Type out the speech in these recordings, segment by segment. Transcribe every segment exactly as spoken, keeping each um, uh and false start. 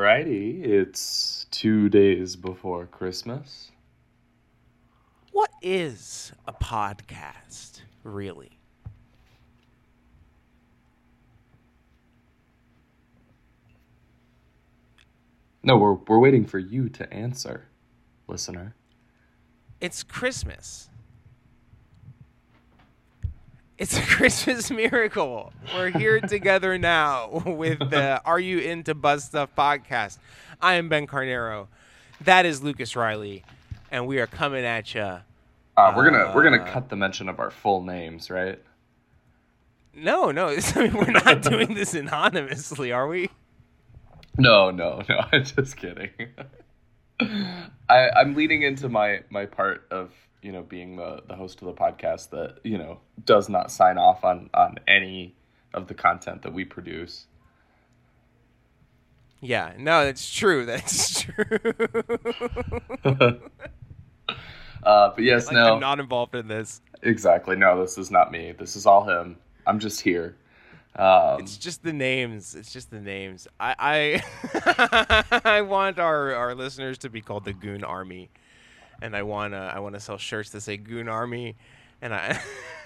Alrighty, it's two days before Christmas. What is a podcast, really? No, we're we're waiting for you to answer, listener. It's Christmas. It's a Christmas miracle. We're here together now with the Are You Into Buzz Stuff podcast. I am Ben Carnero. That is Lucas Riley, and we are coming at you. Uh, we're gonna we're gonna cut the mention of our full names, right? No, no, I mean, we're not doing this anonymously, are we? No, no, no. I'm just kidding. I I'm leading into my my part of you know being the the host of the podcast that you know does not sign off on on any of the content that we produce. Yeah, no, that's true. That's true. uh, but yes, like no, I'm not involved in this. Exactly. No, this is not me. This is all him. I'm just here. Um, it's just the names. It's just the names. I I, I want our, our listeners to be called the Goon Army, and I wanna I wanna sell shirts that say Goon Army, and I.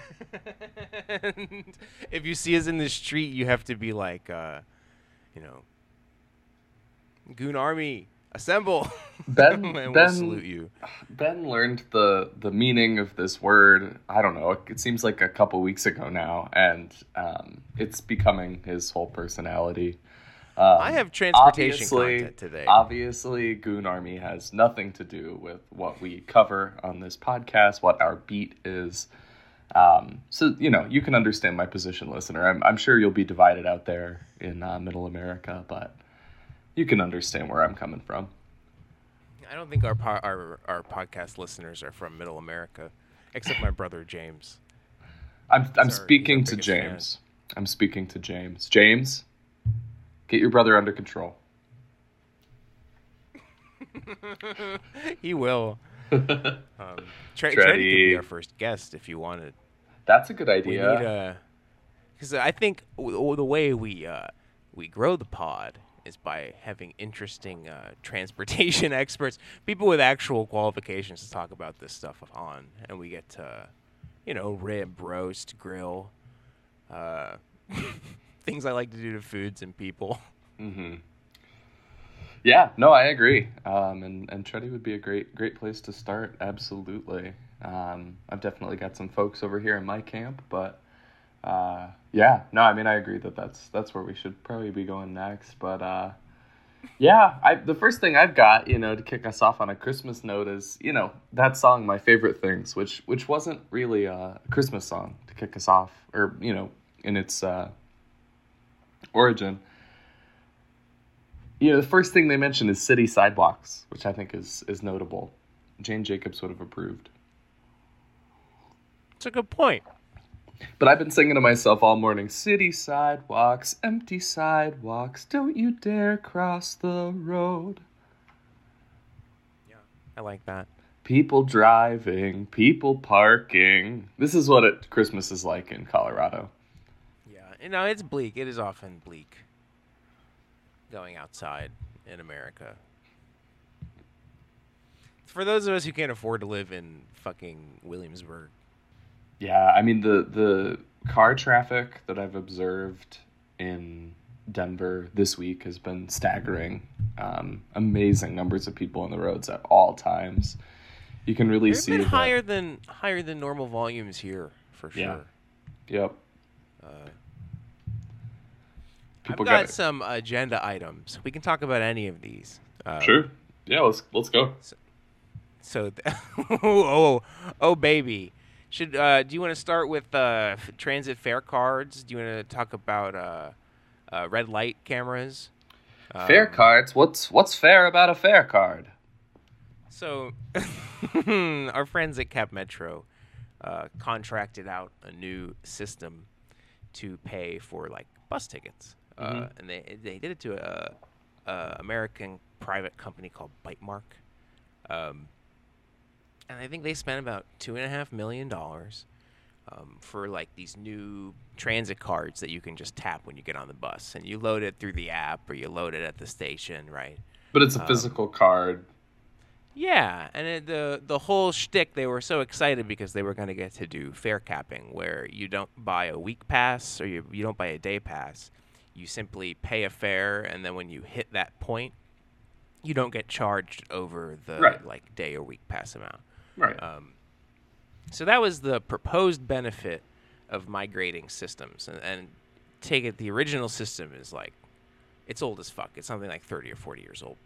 and if you see us in the street, you have to be like, uh, you know, Goon Army, assemble. Ben, and Ben, we'll salute you. Ben learned the, the meaning of this word, I don't know, it, it seems like a couple weeks ago now, and um, it's becoming his whole personality. Um, I have transportation obviously, content today. Obviously, Goon Army has nothing to do with what we cover on this podcast, what our beat is. Um, so, you know, you can understand my position, listener. I'm, I'm sure you'll be divided out there in uh, Middle America, but you can understand where I'm coming from. I don't think our, po- our our podcast listeners are from Middle America, except my brother James. I'm I'm He's our- speaking he's our to biggest James. I'm speaking to James. James, get your brother under control. He will. Um, Tre- Treddy. Treddy could be our first guest if you wanted. That's a good We idea. need a because I think w- the way we uh, we grow the pod is by having interesting uh, transportation experts, people with actual qualifications to talk about this stuff on, and we get to, you know, rib, roast, grill, uh, things I like to do to foods and people. Mm-hmm. Yeah, no, I agree. Um, and and Treddy would be a great great place to start. Absolutely. Um, I've definitely got some folks over here in my camp, but uh, yeah, no, I mean I agree that that's that's where we should probably be going next. But uh, yeah, I the first thing I've got, you know, to kick us off on a Christmas note is, you know, that song, My Favorite Things, which which wasn't really a Christmas song to kick us off, or you know, in its uh, origin. You know, the first thing they mention is city sidewalks, which I think is is notable. Jane Jacobs would have approved. It's a good point. But I've been singing to myself all morning, city sidewalks, empty sidewalks, don't you dare cross the road. Yeah, I like that. People driving, people parking. This is what it, Christmas is like in Colorado. Yeah, you know, it's bleak. It is often bleak going outside in America. For those of us who can't afford to live in fucking Williamsburg. Yeah, I mean, the, the car traffic that I've observed in Denver this week has been staggering. Um, amazing numbers of people on the roads at all times. You can really They've see been that, higher than higher than normal volumes here, for sure. Yeah. Yep. Uh, People I've got gotta- some agenda items. We can talk about any of these. Um, Sure. Yeah, let's let's go. So, th- oh, oh, baby. Should uh, do you want to start with uh, f- transit fare cards? Do you want to talk about uh, uh, red light cameras? Fare Um, cards. What's what's fair about a fare card? So, our friends at Cap Metro uh, contracted out a new system to pay for like bus tickets, uh, Mhm. and they they did it to a, a American private company called Bytemark, um, and I think they spent about two and a half million dollars um, for like these new transit cards that you can just tap when you get on the bus, and you load it through the app or you load it at the station, right? But it's a Um, physical card. Yeah, and it, the the whole shtick, they were so excited because they were going to get to do fare capping, where you don't buy a week pass or you you don't buy a day pass. You simply pay a fare, and then when you hit that point, you don't get charged over the Right. like day or week pass amount. Right. Um, so that was the proposed benefit of migrating systems, and, and take it. The original system is like, it's old as fuck. It's something like thirty or forty years old.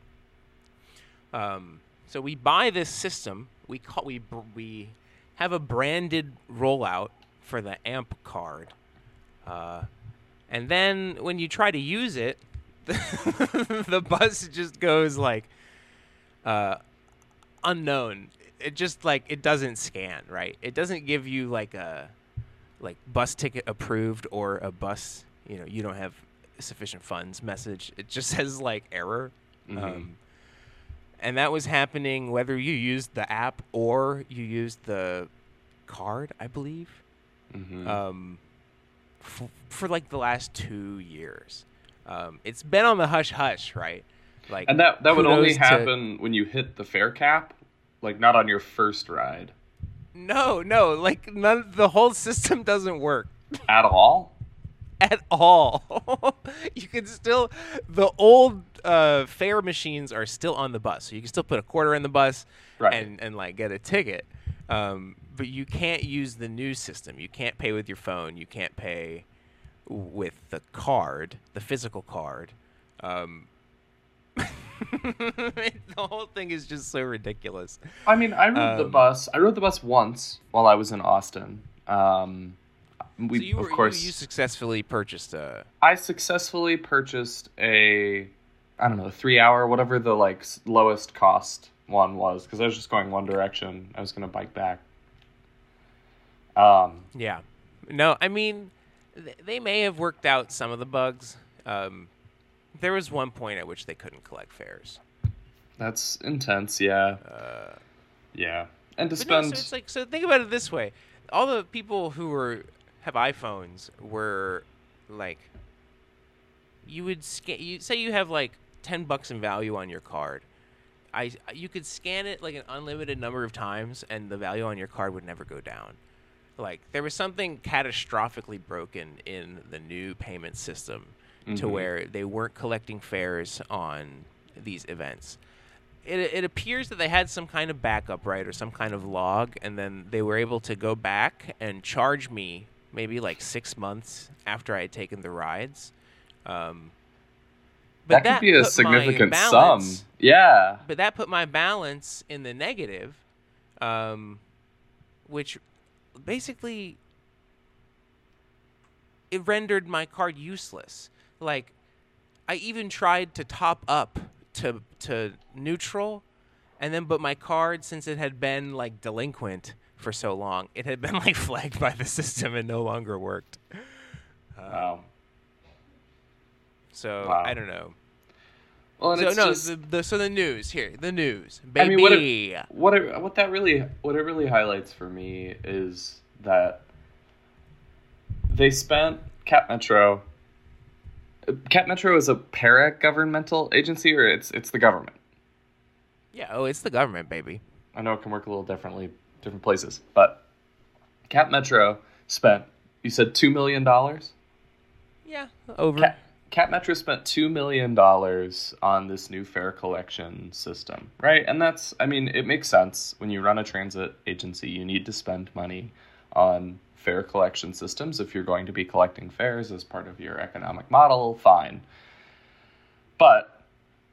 Um, so we buy this system. We call we br- we have a branded rollout for the A M P card, uh, and then when you try to use it, the, the bus just goes like uh, unknown. It just like it doesn't scan, right? It doesn't give you like a like bus ticket approved or a bus, you know, you don't have sufficient funds message. It just says like error. Mhm. Um, and that was happening whether you used the app or you used the card, I believe, Mhm. um, f- for like the last two years. Um, it's been on the hush hush, right? Like, And that that would only kudos to- happen when you hit the fare cap, like not on your first ride No, no, like none. The whole system doesn't work at all. at all. You can still, the old uh, fare machines are still on the bus, so you can still put a quarter in the bus, Right. and and like get a ticket. Um, but you can't use the new system. You can't pay with your phone. You can't pay with the card, the physical card. Um, the whole thing is just so ridiculous. I mean, I rode the Um, bus. I rode the bus once while I was in Austin. Um, we, so you were, of course, you, you successfully purchased a. I successfully purchased a, I don't know, three hour, whatever the like s- lowest cost one was, because I was just going one direction. I was gonna bike back. Um, Yeah. No, I mean, th- they may have worked out some of the bugs. Um, there was one point at which they couldn't collect fares. that's intense. Yeah, Uh, yeah. And to but no, spend, so it's like, so think about it this way: all the people who were have iPhones were like, you would scan. You say you have like ten bucks in value on your card. I you could scan it like an unlimited number of times, and the value on your card would never go down. Like, there was something catastrophically broken in the new payment system to Mhm. where they weren't collecting fares on these events. It, it appears that they had some kind of backup, right, or some kind of log, and then they were able to go back and charge me maybe like six months after I had taken the rides. Um, that could be a put my significant balance- sum. Yeah. But that put my balance in the negative, um, which basically it rendered my card useless. Like, I even tried to top up to to neutral, and then but my card, since it had been like delinquent for so long, it had been like flagged by the system and no longer worked. Uh, Wow. So Wow. I don't know. Well, and So it's no, just, the, the so the news here, the news, I baby. mean, what it, what it, what that really what it really highlights for me is that they spent Cap Metro. Cap Metro is a para-governmental agency, or it's it's the government. Yeah, oh, it's the government, baby. I know it can work a little differently, different places, but Cap Metro spent. You said two million dollars. Yeah, over. Cap, Cap Metro spent two million dollars on this new fare collection system, right? And that's, I mean, it makes sense. When you run a transit agency, you need to spend money on fare collection systems. If you're going to be collecting fares as part of your economic model, fine. But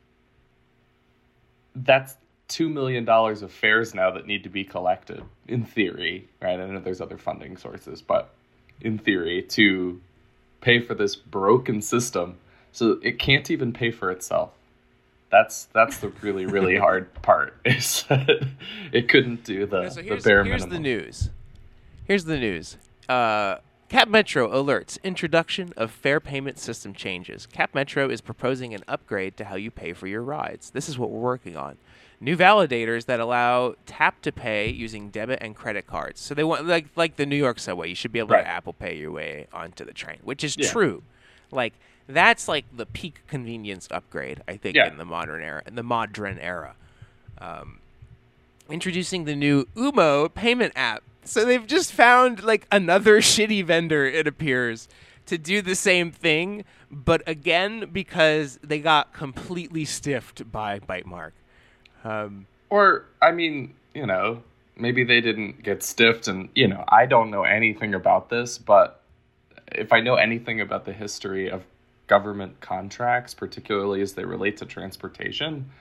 that's two million dollars of fares now that need to be collected, in theory, right? I know there's other funding sources, but in theory, to pay for this broken system, so it can't even pay for itself. That's that's the really really hard part, is that it couldn't do the, Okay, so the here's, bare here's minimum. the news. Here's the news. Uh, Cap Metro alerts introduction of fare payment system changes. Cap Metro is proposing an upgrade to how you pay for your rides. This is what we're working on. New validators that allow tap to pay using debit and credit cards. So they want like like the New York subway. You should be able Right. to Apple Pay your way onto the train, which is Yeah. true. Like that's like the peak convenience upgrade, I think, Yeah. in the modern era. In the modern era. Um, introducing the new Umo payment app. So they've just found like another shitty vendor, it appears, to do the same thing, but again because they got completely stiffed by Bytemark. Um, Or, I mean, you know, maybe they didn't get stiffed, and, you know, I don't know anything about this, but if I know anything about the history of government contracts, particularly as they relate to transportation,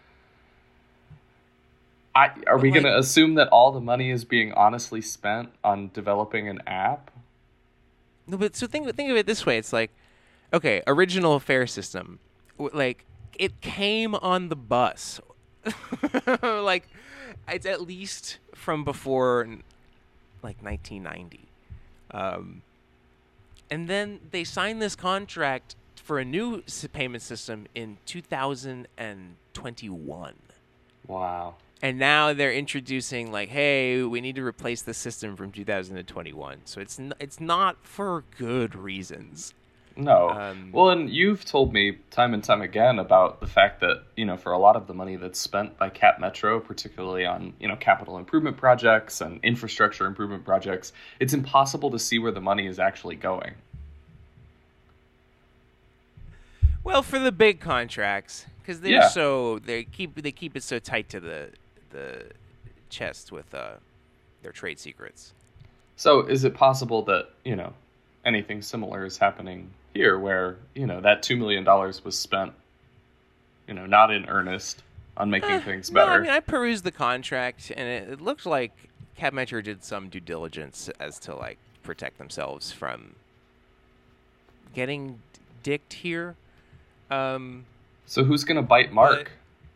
I, are we like- going to assume that all the money is being honestly spent on developing an app? no, but so think think of it this way: it's like, okay, original fare system, w- like it came on the bus, like it's at least from before, like nineteen ninety, um, and then they signed this contract for a new s- payment system in two thousand twenty-one. Wow. And now they're introducing like, hey, we need to replace the system from two thousand twenty-one. So it's n- it's not for good reasons. No. Um, well, and you've told me time and time again about the fact that, you know, for a lot of the money that's spent by Cap Metro, particularly on, you know, capital improvement projects and infrastructure improvement projects, it's impossible to see where the money is actually going. Well, for the big contracts, because they're Yeah. so they keep they keep it so tight to the the chest with uh, their trade secrets. So is it possible that, you know, anything similar is happening here where, you know, that two million dollars was spent, you know, not in earnest on making Eh, things no, better? I mean I perused the contract, and it, it looked like Cap Metro did some due diligence as to like protect themselves from getting d- dicked here. Um, So who's going to bite Mark?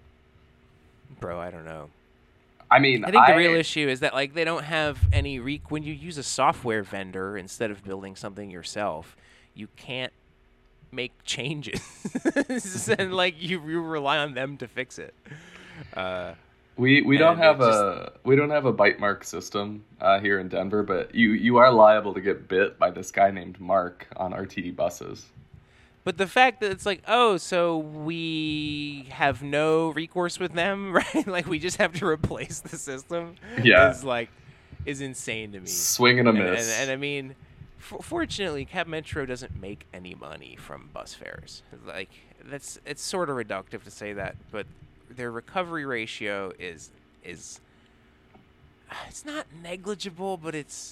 bro, I don't know. I mean, I think I, the real issue is that like they don't have any re- when you use a software vendor instead of building something yourself, you can't make changes, and like you, you rely on them to fix it. Uh, We we don't And have it a we don't have a bite mark system uh, here in Denver, but you you are liable to get bit by this guy named Mark on R T D buses. but the fact that it's like, oh, so we have no recourse with them, right? Like we just have to replace the system. Yeah. is like is insane to me. Swing and a And, miss. and, and I mean, f- fortunately, Cap Metro doesn't make any money from bus fares. Like that's it's sort of reductive to say that, but their recovery ratio is is it's not negligible, but it's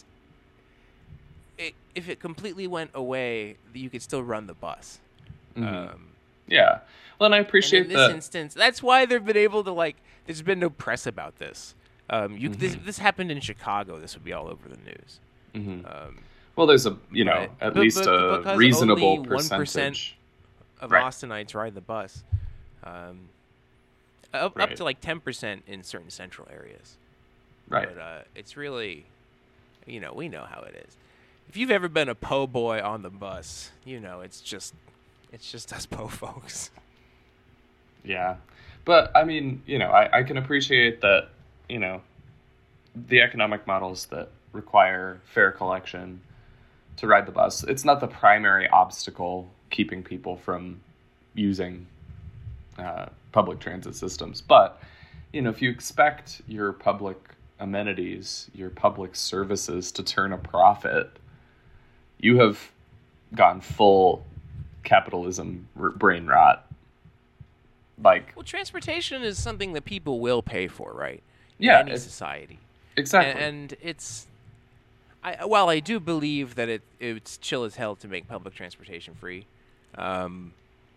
it, if it completely went away, you could still run the bus. Mhm. Um, Yeah. Well, and I and appreciate in this that. instance, that's why they've been able to like. There's been no press about this. Um, you this, Mhm. this happened in Chicago. This would be all over the news. Mhm. Um, Well, there's a you know Right. at But- least but a because reasonable only one percent percentage. of Right. Austinites ride the bus, um, up, up Right. to like ten percent in certain central areas. Right. But uh, it's really, you know, we know how it is. If you've ever been a po' boy on the bus, you know it's just, it's just us po' folks. Yeah. But I mean, you know, I, I can appreciate that, you know, the economic models that require fare collection to ride the bus, it's not the primary obstacle keeping people from using uh, public transit systems. But, you know, if you expect your public amenities, your public services to turn a profit, you have gone full capitalism r- brain rot. Like, Well, transportation is something that people will pay for, right? In Yeah, any it's- society. exactly. And, and it's, I while I do believe that it it's chill as hell to make public transportation free, um,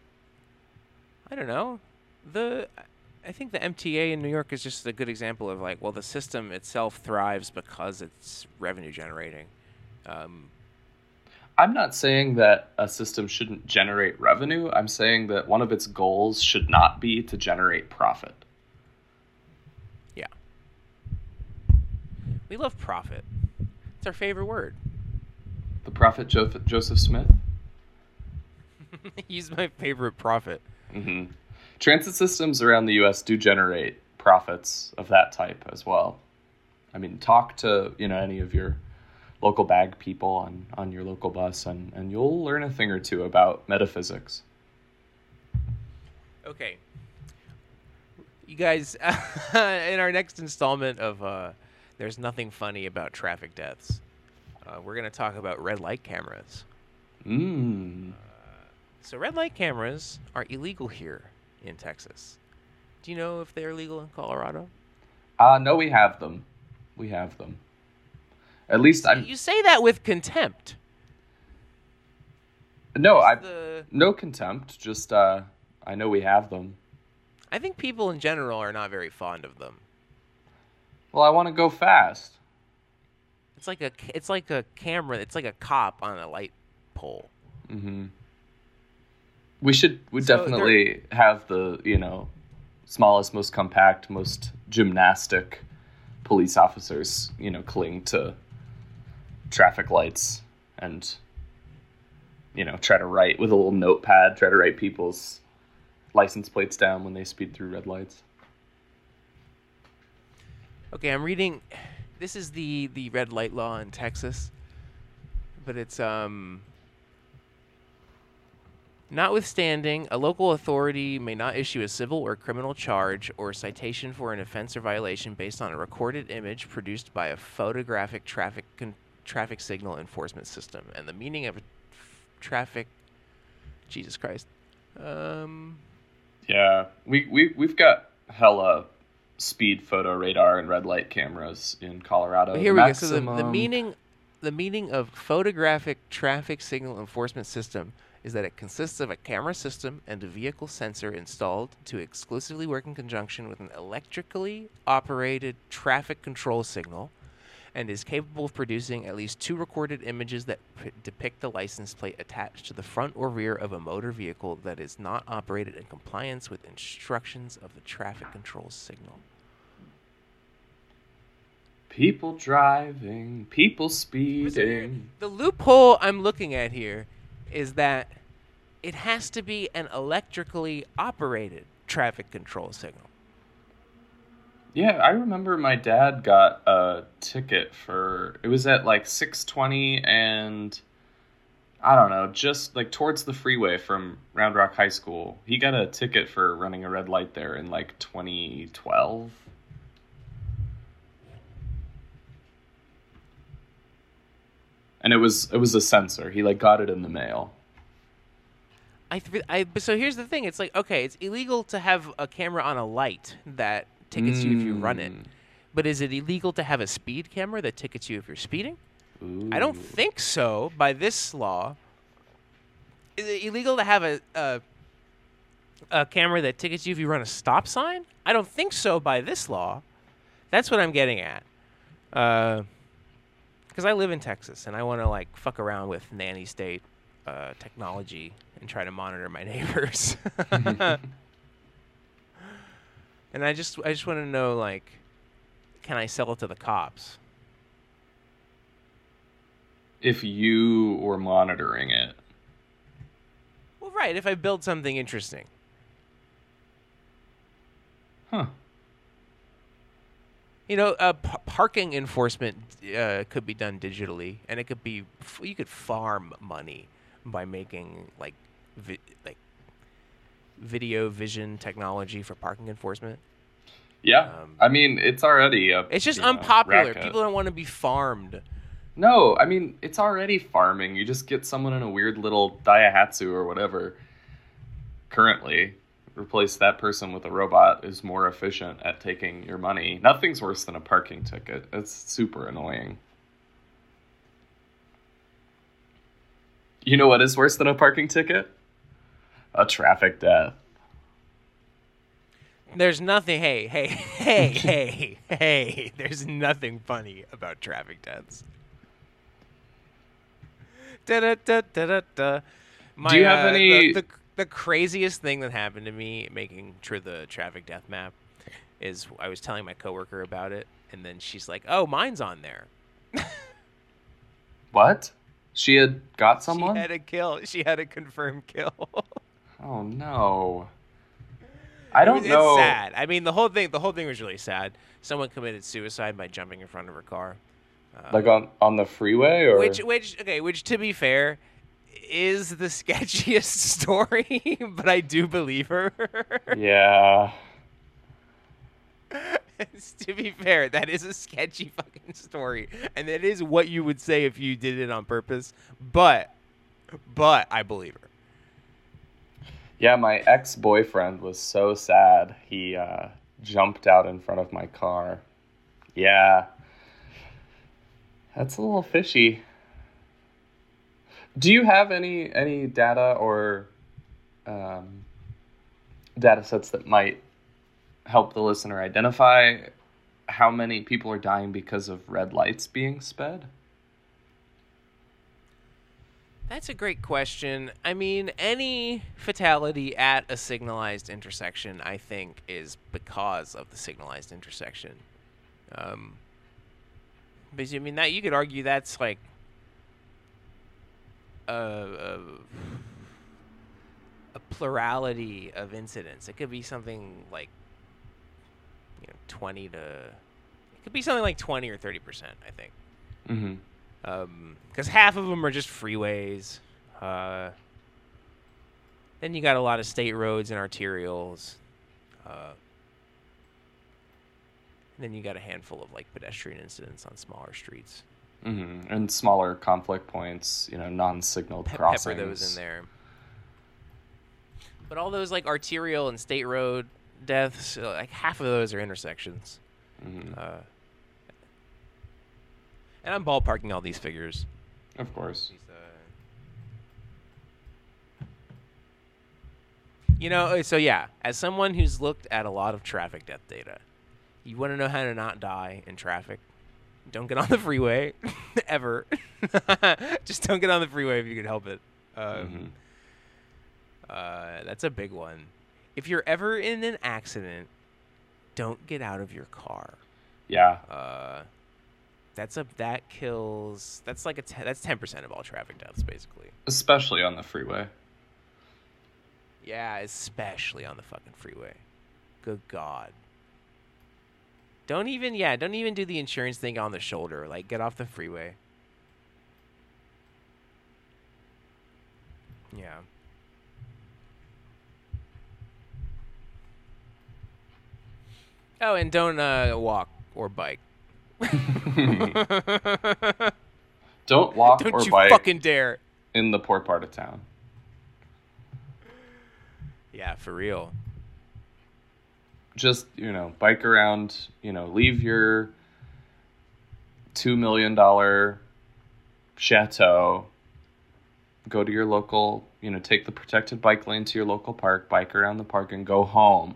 I don't know. The I think the M T A in New York is just a good example of like, well, the system itself thrives because it's revenue generating. Um, I'm not saying that a system shouldn't generate revenue. I'm saying that one of its goals should not be to generate profit. yeah, we love profit. It's our favorite word. The prophet jo- Joseph Smith? He's my favorite prophet. Mm-hmm. Transit systems around the U S do generate profits of that type as well. I mean, talk to, you know, any of your local bag people on, on your local bus, and, and you'll learn a thing or two about metaphysics. Okay. You guys, in our next installment of uh, There's Nothing Funny About Traffic Deaths, uh, we're going to talk about red light cameras. Mm. Uh, so red light cameras are illegal here in Texas. Do you know if they're legal in Colorado? Uh, no, we have them. We have them. At least I'm... You say that with contempt. No, I the... no contempt. Just uh, I know we have them. I think people in general are not very fond of them. Well, I want to go fast. It's like a it's like a camera. It's like a cop on a light pole. Mm-hmm. We should we So definitely have the, you know, smallest, most compact, most gymnastic police officers, you know, cling to traffic lights and, you know, try to write with a little notepad, try to write people's license plates down when they speed through red lights. Okay, I'm reading. This is the, the red light law in Texas, but it's um. Notwithstanding, a local authority may not issue a civil or criminal charge or citation for an offense or violation based on a recorded image produced by a photographic traffic con- traffic signal enforcement system. And the meaning of a f- traffic, Jesus Christ. Um. Yeah, we we we've got hella speed photo radar and red light cameras in Colorado. But here we Maximum... go. So the, the meaning, the meaning of photographic traffic signal enforcement system is that it consists of a camera system and a vehicle sensor installed to exclusively work in conjunction with an electrically operated traffic control signal, and is capable of producing at least two recorded images that p- depict the license plate attached to the front or rear of a motor vehicle that is not operated in compliance with instructions of the traffic control signal. People driving, people speeding. The loophole I'm looking at here is that it has to be an electrically operated traffic control signal. Yeah, I remember my dad got a ticket for, it was at like six twenty and, I don't know, just like towards the freeway from Round Rock High School. He got a ticket for running a red light there in like twenty twelve. And it was it was a sensor. He like got it in the mail. I, th- I so here's the thing. It's like, okay, it's illegal to have a camera on a light that tickets mm. you if you run it. But is it illegal to have a speed camera that tickets you if you're speeding? Ooh. I don't think so by this law. Is it illegal to have a, a a camera that tickets you if you run a stop sign? I don't think so by this law. That's what I'm getting at. Uh Because I live in Texas, and I want to, like, fuck around with nanny state uh, technology and try to monitor my neighbors. And I just I just want to know, like, can I sell it to the cops? If you were monitoring it. Well, right, if I build something interesting. Huh. You know, uh, p- parking enforcement uh, could be done digitally, and it could be f- you could farm money by making like vi- like video vision technology for parking enforcement. Yeah, um, I mean it's already a. It's just you know, unpopular. racket. People don't want to be farmed. No, I mean it's already farming. You just get someone in a weird little Daihatsu or whatever. Currently. Replace that person with a robot is more efficient at taking your money. Nothing's worse than a parking ticket. It's super annoying. You know what is worse than a parking ticket? A traffic death. There's nothing. Hey, hey, hey, hey, hey. There's nothing funny about traffic deaths. Da da da da da da. My, Do you have uh, any? The, the, The craziest thing that happened to me making sure the traffic death map is I was telling my coworker about it, and then she's like, "Oh, mine's on there." What? She had got She someone? had a kill. She had a confirmed kill. Oh, no. I It was, don't it's know. sad. I mean, the whole thing. The whole thing was really sad. Someone committed suicide by jumping in front of her car. Uh, Like on, on the freeway, or? which, which, okay, which to be fair, is the sketchiest story, but I do believe her. Yeah. To be fair, that is a sketchy fucking story, and that is what you would say if you did it on purpose. But, but I believe her. Yeah, my ex-boyfriend was so sad. He uh, jumped out in front of my car. Yeah. That's a little fishy. Do you have any any data or um, data sets that might help the listener identify how many people are dying because of red lights being sped? That's a great question. I mean, any fatality at a signalized intersection, I think, is because of the signalized intersection. Um, because, I mean, that you could argue that's like a, a, a plurality of incidents. It could be something like, you know, twenty to, it could be something like twenty or thirty percent, I think. Mm-hmm. Because um, half of them are just freeways. Uh, then you got a lot of state roads and arterials. Uh, and then you got a handful of like pedestrian incidents on smaller streets. Mm-hmm. And smaller conflict points, you know, non-signaled Pe- crossings. Pepper those in there. But all those like arterial and state road deaths, uh, like half of those are intersections. Mm-hmm. Uh, and I'm ballparking all these figures. Of course. These, uh, You know, so yeah, as someone who's looked at a lot of traffic death data, you want to know how to not die in traffic? Don't get on the freeway, ever. Just don't get on the freeway if you can help it. Um, Mm-hmm. uh, that's a big one. If you're ever in an accident, don't get out of your car. Yeah. Uh, that's a that kills. That's like a te- that's ten percent of all traffic deaths, basically. Especially on the freeway. Yeah, especially on the fucking freeway. Good God. Don't even, yeah, don't even do the insurance thing on the shoulder. Like, get off the freeway. Yeah. Oh, and don't uh, walk or bike. Don't walk Don't or you bike fucking dare. in the poor part of town. Yeah, for real. Just, you know, bike around, you know, leave your two million dollars chateau, go to your local, you know, take the protected bike lane to your local park, bike around the park, and go home.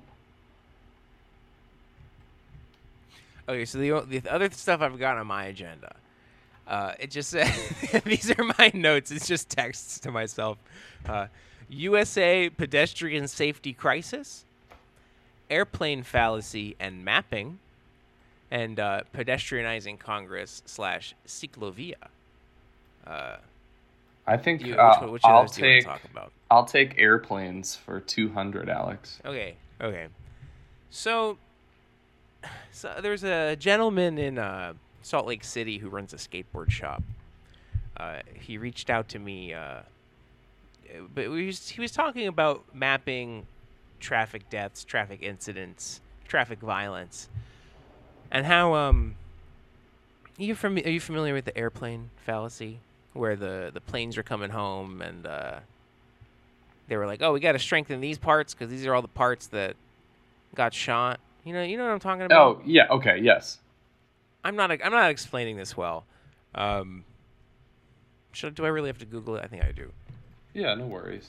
Okay, so the, the other stuff I've got on my agenda, uh, it just says, these are my notes. It's just texts to myself. Uh, U S A pedestrian safety crisis, airplane fallacy and mapping, and uh, pedestrianizing Congress slash ciclovia. Uh, I think you, which, uh, one- which of I'll those do you want take to talk about? I'll take airplanes for two hundred, Alex. Okay, okay. So, so there's a gentleman in uh, Salt Lake City who runs a skateboard shop. Uh, he reached out to me, uh, but we was, he was talking about mapping traffic deaths, traffic incidents, traffic violence, and how um. You fami- are you familiar with the airplane fallacy, where the, the planes are coming home and uh, they were like, "Oh, we got to strengthen these parts because these are all the parts that got shot." You know, you know what I'm talking about. Oh, yeah, okay, yes. I'm not. I'm not explaining this well. Um, should do I really have to Google it? I think I do. Yeah, no worries.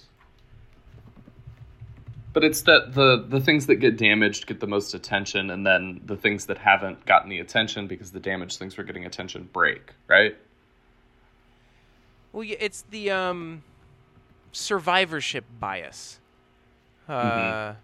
But it's that the, the things that get damaged get the most attention, and then the things that haven't gotten the attention because the damaged things were getting attention break, right? Well, yeah, it's the um, survivorship bias. Uh, Mhm.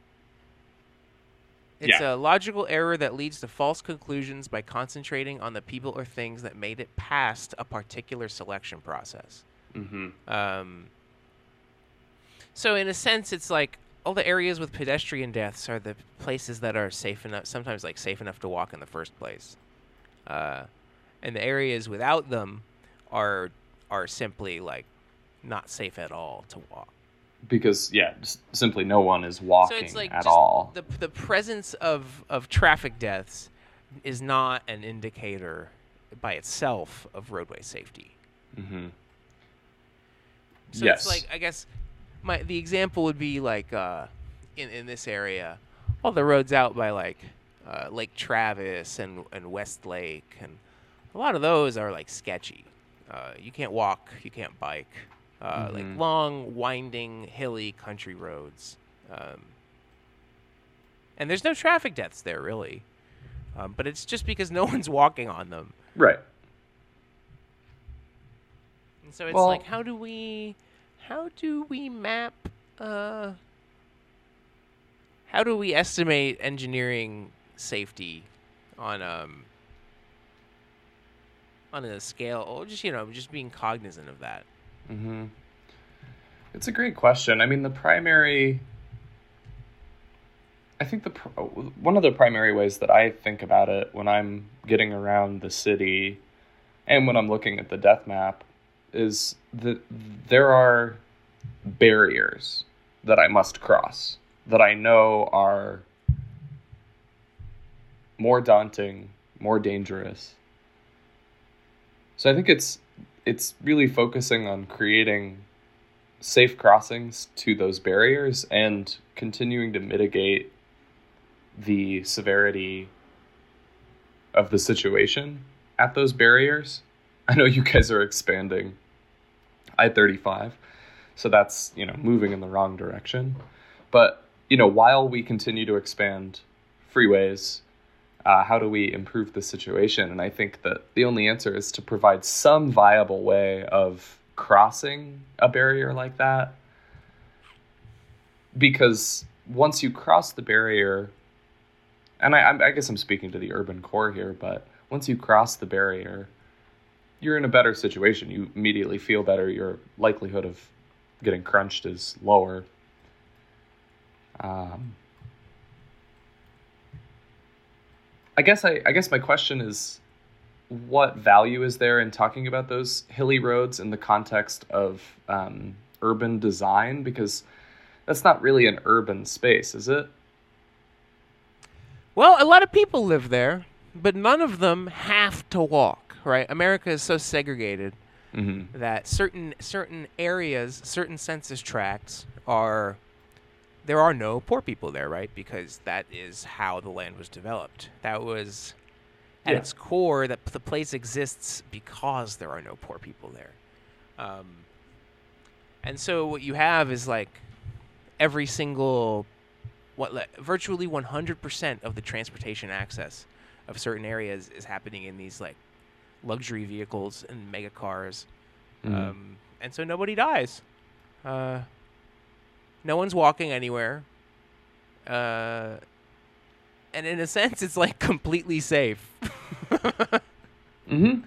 It's Yeah. a logical error that leads to false conclusions by concentrating on the people or things that made it past a particular selection process. Mm-hmm. Um, so in a sense, it's like all the areas with pedestrian deaths are the places that are safe enough, sometimes like safe enough to walk in the first place. Uh, and the areas without them are are simply like not safe at all to walk. Because yeah, just simply no one is walking so it's like at just all. The the presence of, of traffic deaths is not an indicator by itself of roadway safety. Mm-hmm. So yes. it's like, I guess my the example would be like uh, in in this area, all the roads out by like uh, Lake Travis and and Westlake, and a lot of those are like sketchy. Uh, you can't walk, you can't bike. Uh, mm-hmm. Like long, winding, hilly country roads, um, and there's no traffic deaths there really, um, but it's just because no one's walking on them. Right. And so it's well, like, how do we, how do we map, uh, how do we estimate engineering safety on um on a scale, or just you know, just being cognizant of that? Mm-hmm. It's a great question. I mean, the primary, I think the one of the primary ways that I think about it when I'm getting around the city and when I'm looking at the death map is that there are barriers that I must cross that I know are more daunting, more dangerous. So I think it's it's really focusing on creating safe crossings to those barriers and continuing to mitigate the severity of the situation at those barriers. I know you guys are expanding I thirty-five, so that's, you know, moving in the wrong direction. But, you know, while we continue to expand freeways, Uh, how do we improve the situation? And I think that the only answer is to provide some viable way of crossing a barrier like that. Because once you cross the barrier, and I, I guess I'm speaking to the urban core here, but once you cross the barrier, you're in a better situation. You immediately feel better. Your likelihood of getting crunched is lower. Um, I guess I, I guess my question is, what value is there in talking about those hilly roads in the context of um, urban design? Because that's not really an urban space, is it? Well, a lot of people live there, but none of them have to walk, right? America is so segregated mm-hmm. that certain certain areas, certain census tracts are, there are no poor people there, right? Because that is how the land was developed. That was, at yeah. its core, that the place exists because there are no poor people there. Um, and so what you have is like every single, what virtually one hundred percent of the transportation access of certain areas is happening in these like luxury vehicles and mega cars. Mm-hmm. Um, and so nobody dies. Uh, no one's walking anywhere. Uh, and in a sense, it's like completely safe. mm-hmm.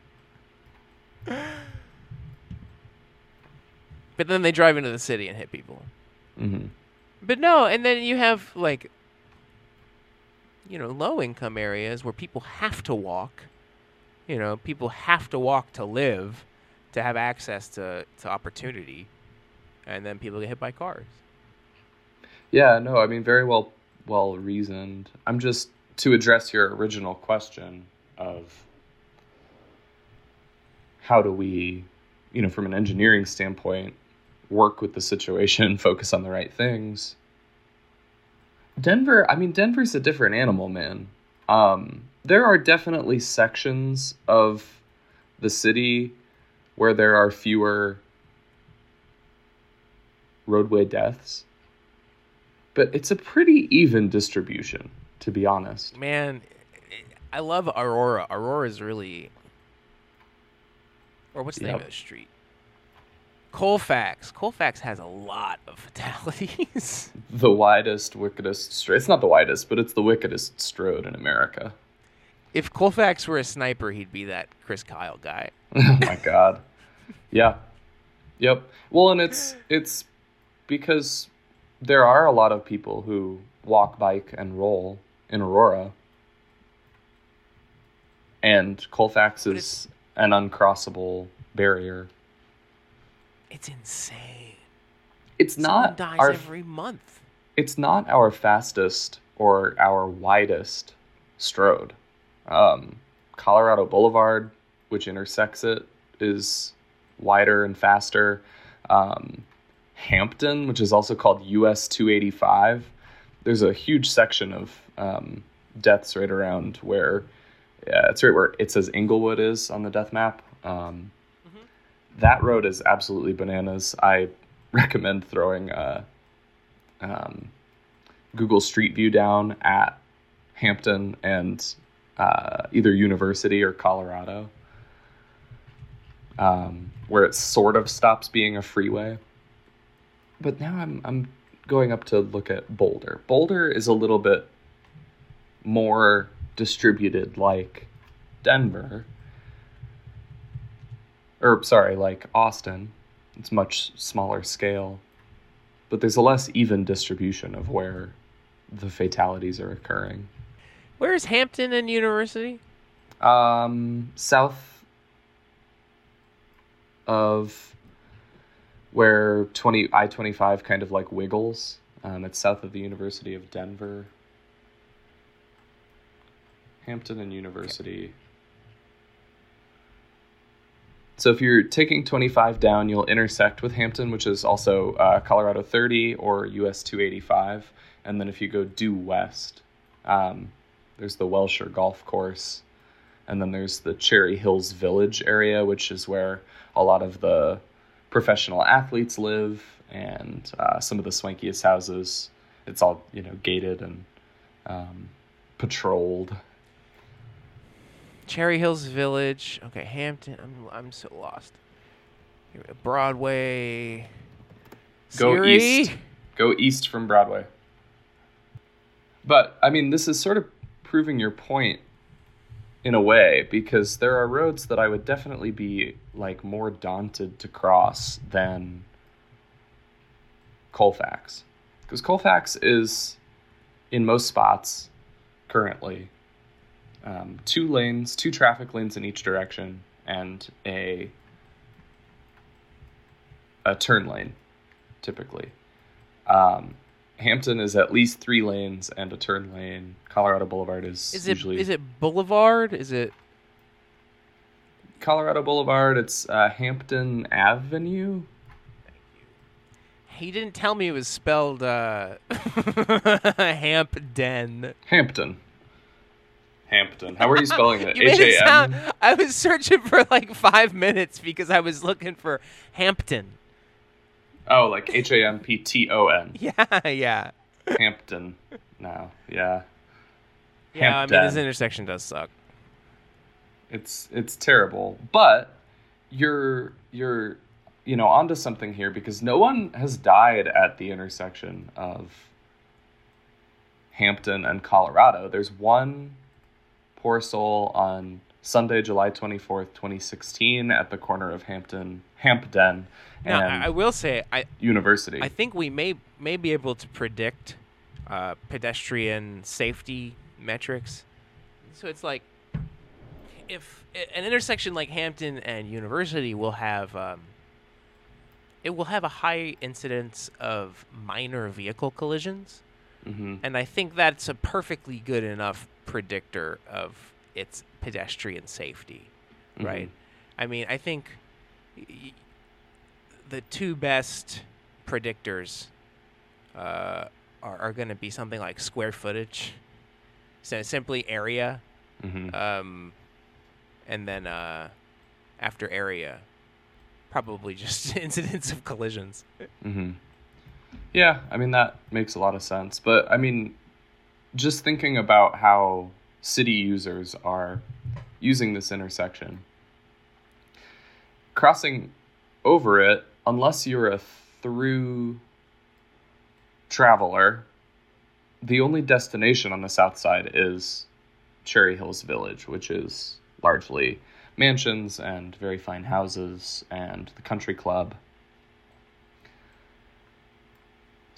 But then they drive into the city and hit people. Mm-hmm. But no, and then you have like, you know, low income areas where people have to walk. You know, people have to walk to live, to have access to, to opportunity. And then people get hit by cars. Yeah, no, I mean, very well well reasoned. I'm just, to address your original question of how do we, you know, from an engineering standpoint, work with the situation, focus on the right things. Denver, I mean, Denver's a different animal, man. Um, there are definitely sections of the city where there are fewer roadway deaths, but it's a pretty even distribution, to be honest. Man, I love Aurora. Aurora is really, or what's the yep. name of the street? Colfax. Colfax has a lot of fatalities. The widest, wickedest street. It's not the widest, but it's the wickedest street in America. If Colfax were a sniper, he'd be that Chris Kyle guy. Oh my God. Yeah. Yep. Well, and it's it's because there are a lot of people who walk, bike, and roll in Aurora, and Colfax is an uncrossable barrier. It's insane. It's Someone not dies our, every month. It's not our fastest or our widest strode. Um, Colorado Boulevard, which intersects it, is wider and faster. Um, Hampton, which is also called U S two eighty-five, there's a huge section of um, deaths right around where, yeah, it's right where it says Inglewood is on the death map. Um, mm-hmm. That road is absolutely bananas. I recommend throwing a um, Google Street View down at Hampton and uh, either University or Colorado, um, where it sort of stops being a freeway. But now I'm I'm going up to look at Boulder. Boulder is a little bit more distributed, like Denver, or sorry, like Austin. It's much smaller scale, but there's a less even distribution of where the fatalities are occurring. Where is Hampton and University? Um, south of where twenty I twenty-five kind of like wiggles. Um, it's south of the University of Denver. Hampton and University. Okay. So if you're taking twenty-five down, you'll intersect with Hampton, which is also uh, Colorado thirty or U S two eighty-five. And then if you go due west, um, there's the Welsher Golf Course. And then there's the Cherry Hills Village area, which is where a lot of the professional athletes live, and uh, some of the swankiest houses. It's all, you know, gated and um, patrolled. Cherry Hills Village. Okay, Hampton. I'm I'm so lost. Broadway. Go Siri? east. Go east from Broadway. But I mean, this is sort of proving your point in a way, because there are roads that I would definitely be like more daunted to cross than Colfax, because Colfax is in most spots currently um, two lanes, two traffic lanes in each direction, and a a turn lane typically. Um, Hampton is at least three lanes and a turn lane. Colorado Boulevard is, is it, usually... Is it Boulevard? Is it... Colorado Boulevard, it's uh, Hampton Avenue. He didn't tell me it was spelled uh, Hampden. Hampton. Hampton. How are you spelling it? You made it H A M? sound, I was searching for like five minutes because I was looking for Hampton. Oh, like H A M P T O N. Yeah, yeah. Hampton. No, yeah. Yeah, Hampton. I mean, this intersection does suck. It's it's terrible, but you're you're you know onto something here, because no one has died at the intersection of Hampton and Colorado. There's one poor soul on Sunday, July twenty-fourth, twenty sixteen, at the corner of Hampton, Hampden, now, and I will say, I University. I think we may may be able to predict uh, pedestrian safety metrics. So it's like, if an intersection like Hampton and University will have, um, it will have a high incidence of minor vehicle collisions, mm-hmm. and I think that's a perfectly good enough predictor of its pedestrian safety, mm-hmm. right? I mean, I think y- the two best predictors uh, are, are going to be something like square footage, so simply area, mm-hmm. um, and then uh, after area, probably just incidents of collisions. Mm-hmm. Yeah, I mean, that makes a lot of sense. But, I mean, just thinking about how city users are using this intersection, crossing over it, unless you're a through traveler, the only destination on the south side is Cherry Hills Village, which is largely mansions and very fine houses and the country club.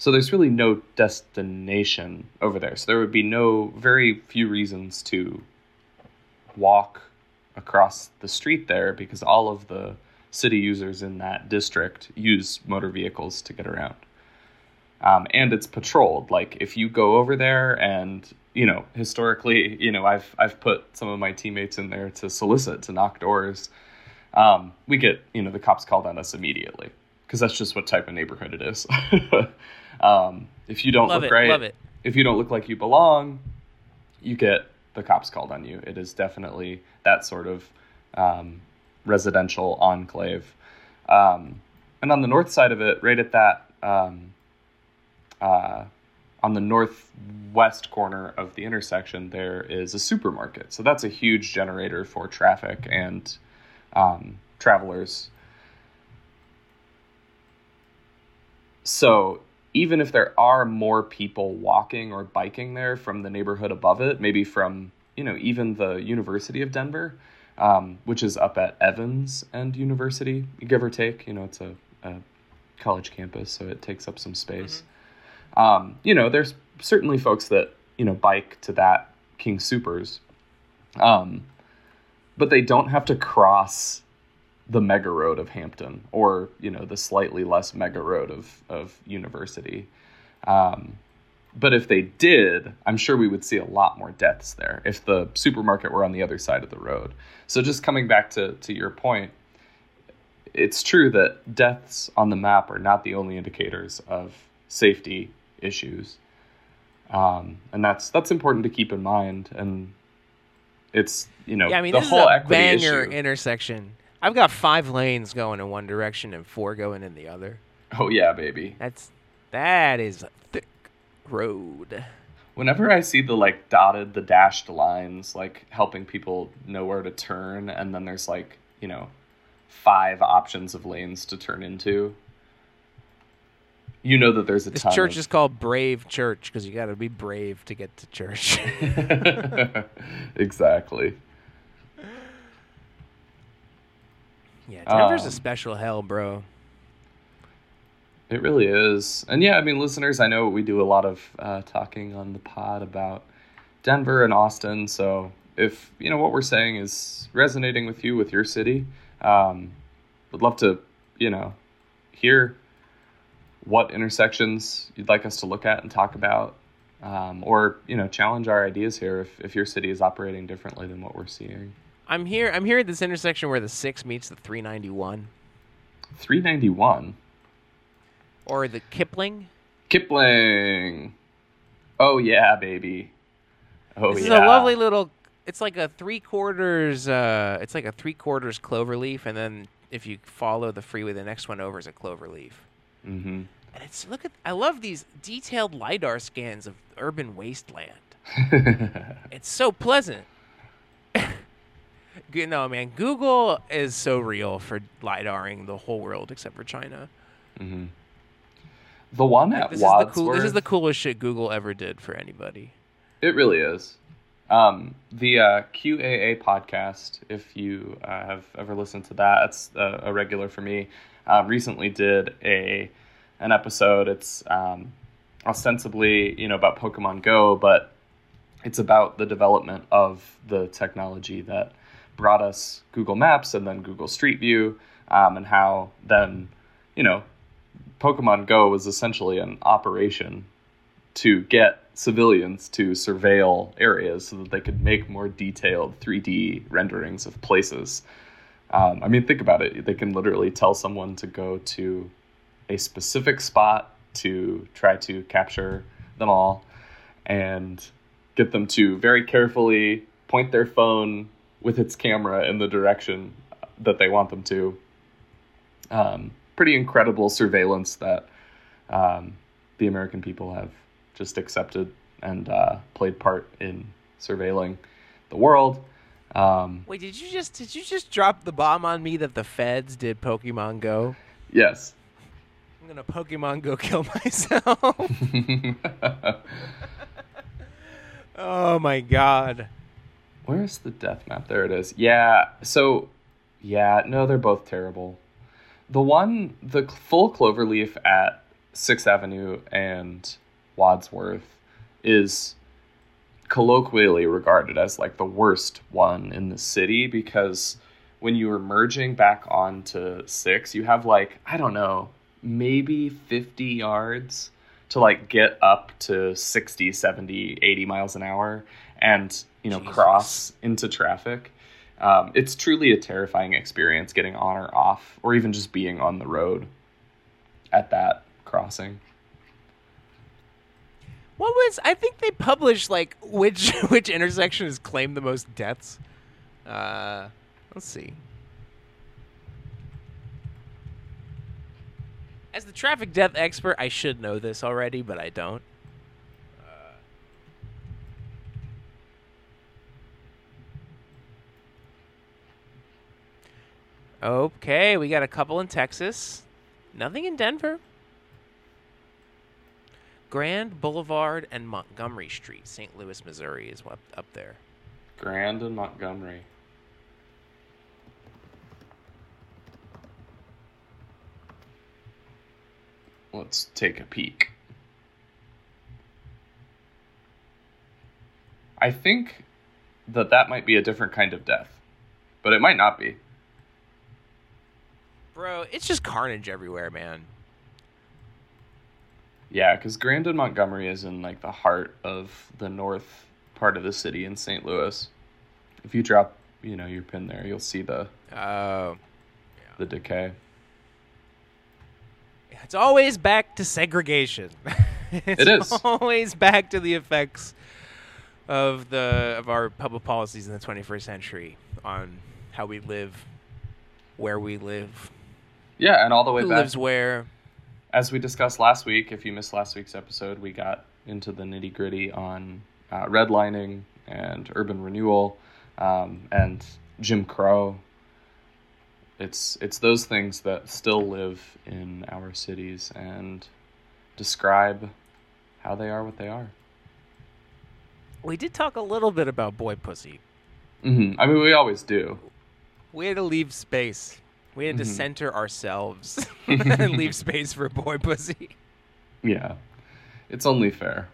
So there's really no destination over there. So there would be no, very few reasons to walk across the street there because all of the city users in that district use motor vehicles to get around. Um, and it's patrolled. Like if you go over there and, you know, historically, you know, I've, I've put some of my teammates in there to solicit, to knock doors. Um, we get, you know, the cops called on us immediately because that's just what type of neighborhood it is. um, if you don't love look it, right, love it. if you don't look like you belong, you get the cops called on you. It is definitely that sort of um, residential enclave. Um, and on the north side of it, right at that, um, uh, on the northwest corner of the intersection, there is a supermarket. So that's a huge generator for traffic and um, travelers. So even if there are more people walking or biking there from the neighborhood above it, maybe from, you know, even the University of Denver, um, which is up at Evans and University, give or take, you know, it's a, a college campus, so it takes up some space. Mm-hmm. Um, you know, there's certainly folks that, you know, bike to that King Soopers, um, but they don't have to cross the mega road of Hampton or, you know, the slightly less mega road of, of University. Um, but if they did, I'm sure we would see a lot more deaths there if the supermarket were on the other side of the road. So just coming back to, to your point, it's true that deaths on the map are not the only indicators of safety issues. Um, and that's, that's important to keep in mind. And it's, you know, yeah, I mean, the this whole is a equity banger issue. intersection. I've got five lanes going in one direction and four going in the other. Oh yeah, baby. That's, that is a thick road. Whenever I see the like dotted, the dashed lines, like helping people know where to turn, and then there's like, you know, five options of lanes to turn into, you know that there's a this ton church of... is called Brave Church because you got to be brave to get to church. Exactly. Yeah, Denver's Um, a special hell, bro. It really is. And yeah, I mean, listeners, I know we do a lot of uh, talking on the pod about Denver and Austin. So if, you know, what we're saying is resonating with you, with your city, um, would love to, you know, hear what intersections you'd like us to look at and talk about, um, or, you know, challenge our ideas here if, if your city is operating differently than what we're seeing. I'm here. I'm here at this intersection where the six meets the three ninety-one. three ninety-one. Or the Kipling. Kipling. Oh yeah, baby. Oh this yeah. is a lovely little. It's like a three quarters. Uh, it's like a three quarters clover leaf, and then if you follow the freeway, the next one over is a clover leaf. Mm-hmm. And it's look at. I love these detailed LiDAR scans of urban wasteland. It's so pleasant. You know, man, Google is so real for LiDARing the whole world except for China. Mm-hmm. The one Like, at this Wadsworth. Is the cool, this is the coolest shit Google ever did for anybody. It really is. Um, the uh, Q A A podcast, if you uh, have ever listened to that, it's a, a regular for me. Uh, recently did a an episode. It's um, ostensibly, you know, about Pokemon Go, but it's about the development of the technology that brought us Google Maps and then Google Street View, um, and how then, you know, Pokemon Go was essentially an operation to get civilians to surveil areas so that they could make more detailed three D renderings of places. Um, I mean, think about it. They can literally tell someone to go to a specific spot to try to capture them all and get them to very carefully point their phone with its camera in the direction that they want them to. Um, pretty incredible surveillance that um, the American people have just accepted and uh, played part in surveilling the world. Um, Wait, did you just did you just drop the bomb on me that the feds did Pokemon Go? yes. I'm gonna Pokemon Go kill myself. Oh my god. Where's the death map? There it is. Yeah, so, yeah, no, they're both terrible. The one, the full cloverleaf at Sixth Avenue and Wadsworth is colloquially regarded as like the worst one in the city, because when you are merging back onto six, you have like, I don't know, maybe fifty yards to like get up to sixty, seventy, eighty miles an hour and, you know, Jesus. cross into traffic. Um, it's truly a terrifying experience getting on or off, or even just being on the road at that crossing. What was, I think they published like which which intersection has claimed the most deaths. Uh, let's see. As the traffic death expert, I should know this already, but I don't. Uh... Okay, we got a couple in Texas. Nothing in Denver. Grand Boulevard and Montgomery Street, Saint Louis, Missouri, is up up there. Grand and Montgomery. Let's take a peek. I think that that might be a different kind of death, but it might not be. Bro, it's just carnage everywhere, man. Yeah, because Grand and Montgomery is in like the heart of the north part of the city in Saint Louis. If you drop, you know, your pin there, you'll see the oh, yeah. the decay. It's always back to segregation. it's it is always back to the effects of the of our public policies in the twenty-first century on how we live, where we live. Yeah, and all the way who back. lives where. As we discussed last week, if you missed last week's episode, we got into the nitty-gritty on uh, redlining and urban renewal um, and Jim Crow. It's it's those things that still live in our cities and describe how they are what they are. We did talk a little bit about boy pussy. Mm-hmm. I mean, we always do. We had to leave space. We had mm-hmm. to center ourselves and leave space for boy pussy. Yeah. It's only fair.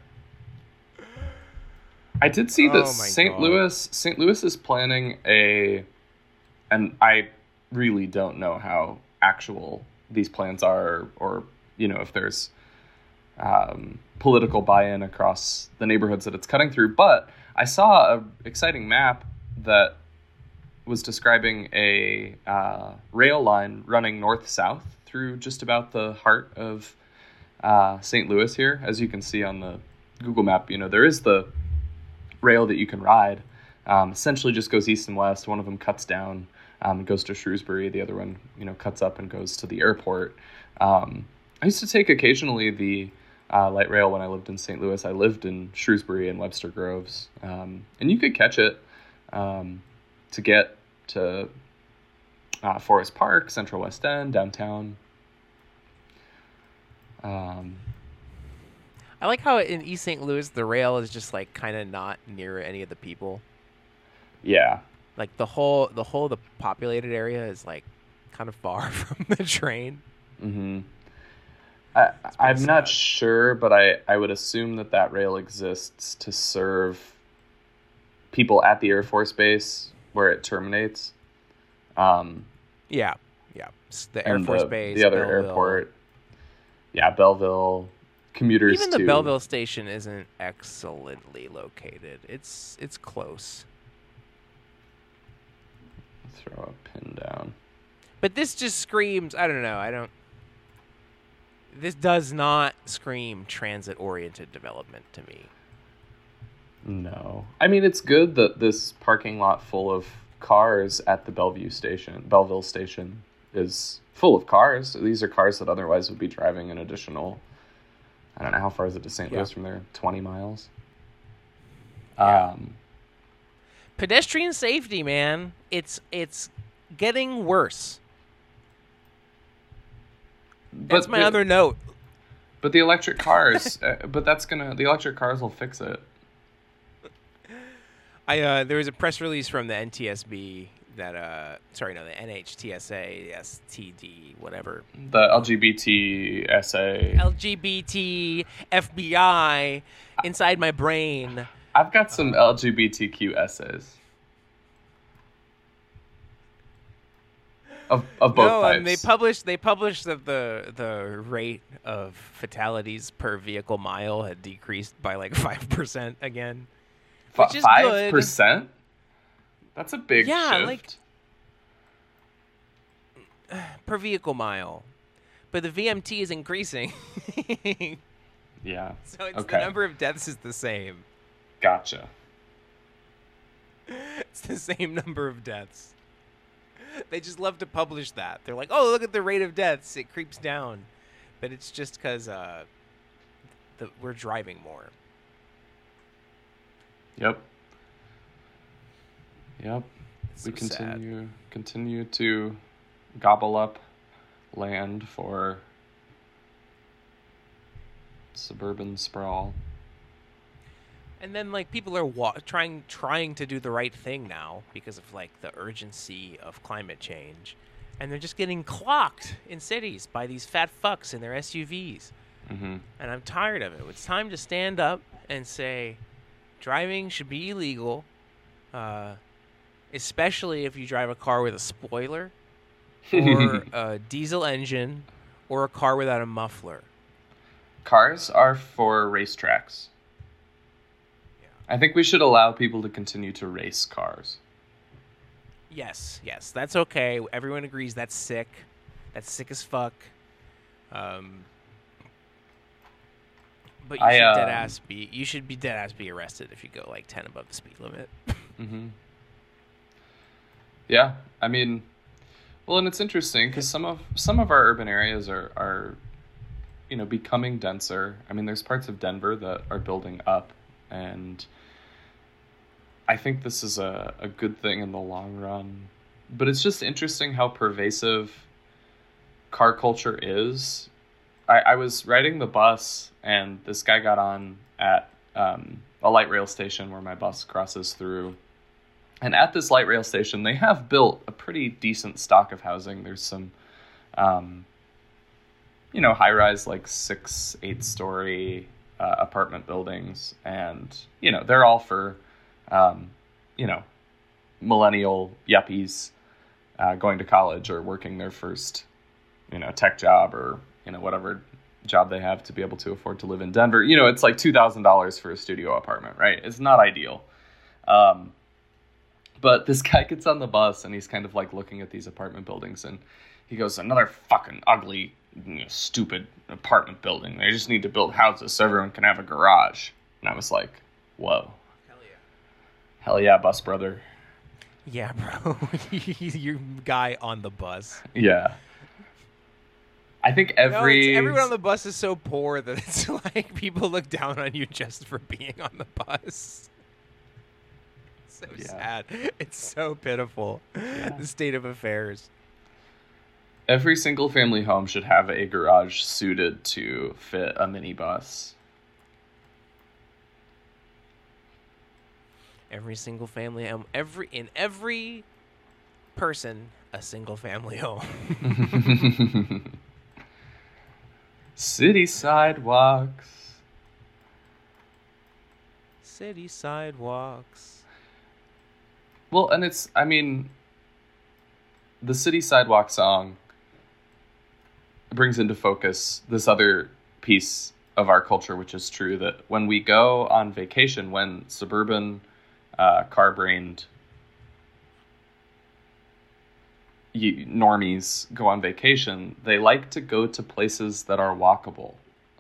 I did see that oh Saint Louis Saint Louis is planning a, and I really don't know how actual these plans are, or, you know, if there's um, political buy-in across the neighborhoods that it's cutting through, but I saw an exciting map that was describing a uh, rail line running north-south through just about the heart of uh, Saint Louis here. As you can see on the Google map, you know, there is the rail that you can ride. Um, essentially just goes east and west. One of them cuts down, um, goes to Shrewsbury. The other one, you know, cuts up and goes to the airport. Um, I used to take occasionally the uh, light rail when I lived in Saint Louis. I lived in Shrewsbury and Webster Groves. Um, and you could catch it um, to get to uh, Forest Park, Central West End, downtown. Um, I like how in East Saint Louis, the rail is just like kind of not near any of the people. Yeah. Like the whole, the whole of the populated area is like kind of far from the train. Mm-hmm. I, I'm sad. Not sure, but I, I would assume that that rail exists to serve people at the Air Force Base where it terminates. Um, yeah, yeah. The Air Force the, Base, the other Belleville. airport. Yeah, Belleville. Commuters Even the too. Belleville station isn't excellently located. It's it's close. Throw a pin down. But this just screams, I don't know, I don't... This does not scream transit-oriented development to me. No. I mean, it's good that this parking lot full of cars at the Bellevue station, Belleville station, is full of cars. These are cars that otherwise would be driving an additional, I don't know, how far is it to Saint Yeah. Louis from there? twenty miles? Yeah. Um, Pedestrian safety, man. It's it's getting worse. That's but my the, other note. But the electric cars, uh, but that's gonna, the electric cars will fix it. I uh, there was a press release from the N T S B that uh sorry no the N H T S A S T D whatever The L G B T S A. L G B T F B I inside my brain. I've got some uh, L G B T Q essays. Of of both no, types. and they published they published that the the rate of fatalities per vehicle mile had decreased by like five percent again, which is Five good. percent? That's a big Yeah, shift. like per vehicle mile, but the V M T is increasing. Yeah. So it's okay. the number of deaths is the same. Gotcha. It's the same number of deaths. They just love to publish that. They're like, oh, look at the rate of deaths. It creeps down. But it's just because uh, the, we're driving more. Yep. Yep. It's we so sad. continue continue to gobble up land for suburban sprawl. And then, like, people are wa- trying trying to do the right thing now because of, like, the urgency of climate change. And they're just getting clocked in cities by these fat fucks in their S U Vs. Mm-hmm. And I'm tired of it. It's time to stand up and say driving should be illegal, uh, especially if you drive a car with a spoiler or a diesel engine or a car without a muffler. Cars are for racetracks. I think we should allow people to continue to race cars. Yes, yes, that's okay. Everyone agrees that's sick. That's sick as fuck. Um, but you I, should um, dead ass be. You should be dead ass be arrested if you go like ten above the speed limit. Mm-hmm. Yeah, I mean, well, and it's interesting because some of some of our urban areas are are, you know, becoming denser. I mean, there's parts of Denver that are building up, and I think this is a, a good thing in the long run. But it's just interesting how pervasive car culture is. I, I was riding the bus, and this guy got on at um, a light rail station where my bus crosses through. And at this light rail station, they have built a pretty decent stock of housing. There's some, um, you know, high-rise, like six, eight-story uh, apartment buildings. And, you know, they're all for... Um, you know, millennial yuppies uh, going to college or working their first, you know, tech job or, you know, whatever job they have to be able to afford to live in Denver. You know, it's like two thousand dollars for a studio apartment, right? It's not ideal. Um, but this guy gets on the bus and he's kind of like looking at these apartment buildings and he goes, another fucking ugly, you know, stupid apartment building. They just need to build houses so everyone can have a garage. And I was like, whoa. Hell yeah, bus brother. Yeah, bro. Your guy on the bus. Yeah. I think every... No, it's, everyone on the bus is so poor that it's like people look down on you just for being on the bus. So yeah. sad. It's so pitiful. Yeah. The state of affairs. Every single family home should have a garage suited to fit a minibus. Every single family home, every in every person, a single family home. City sidewalks. City sidewalks. Well, and it's, I mean, the City Sidewalk song brings into focus this other piece of our culture, which is true, that when we go on vacation, when suburban... Uh, car-brained y- normies go on vacation, they like to go to places that are walkable.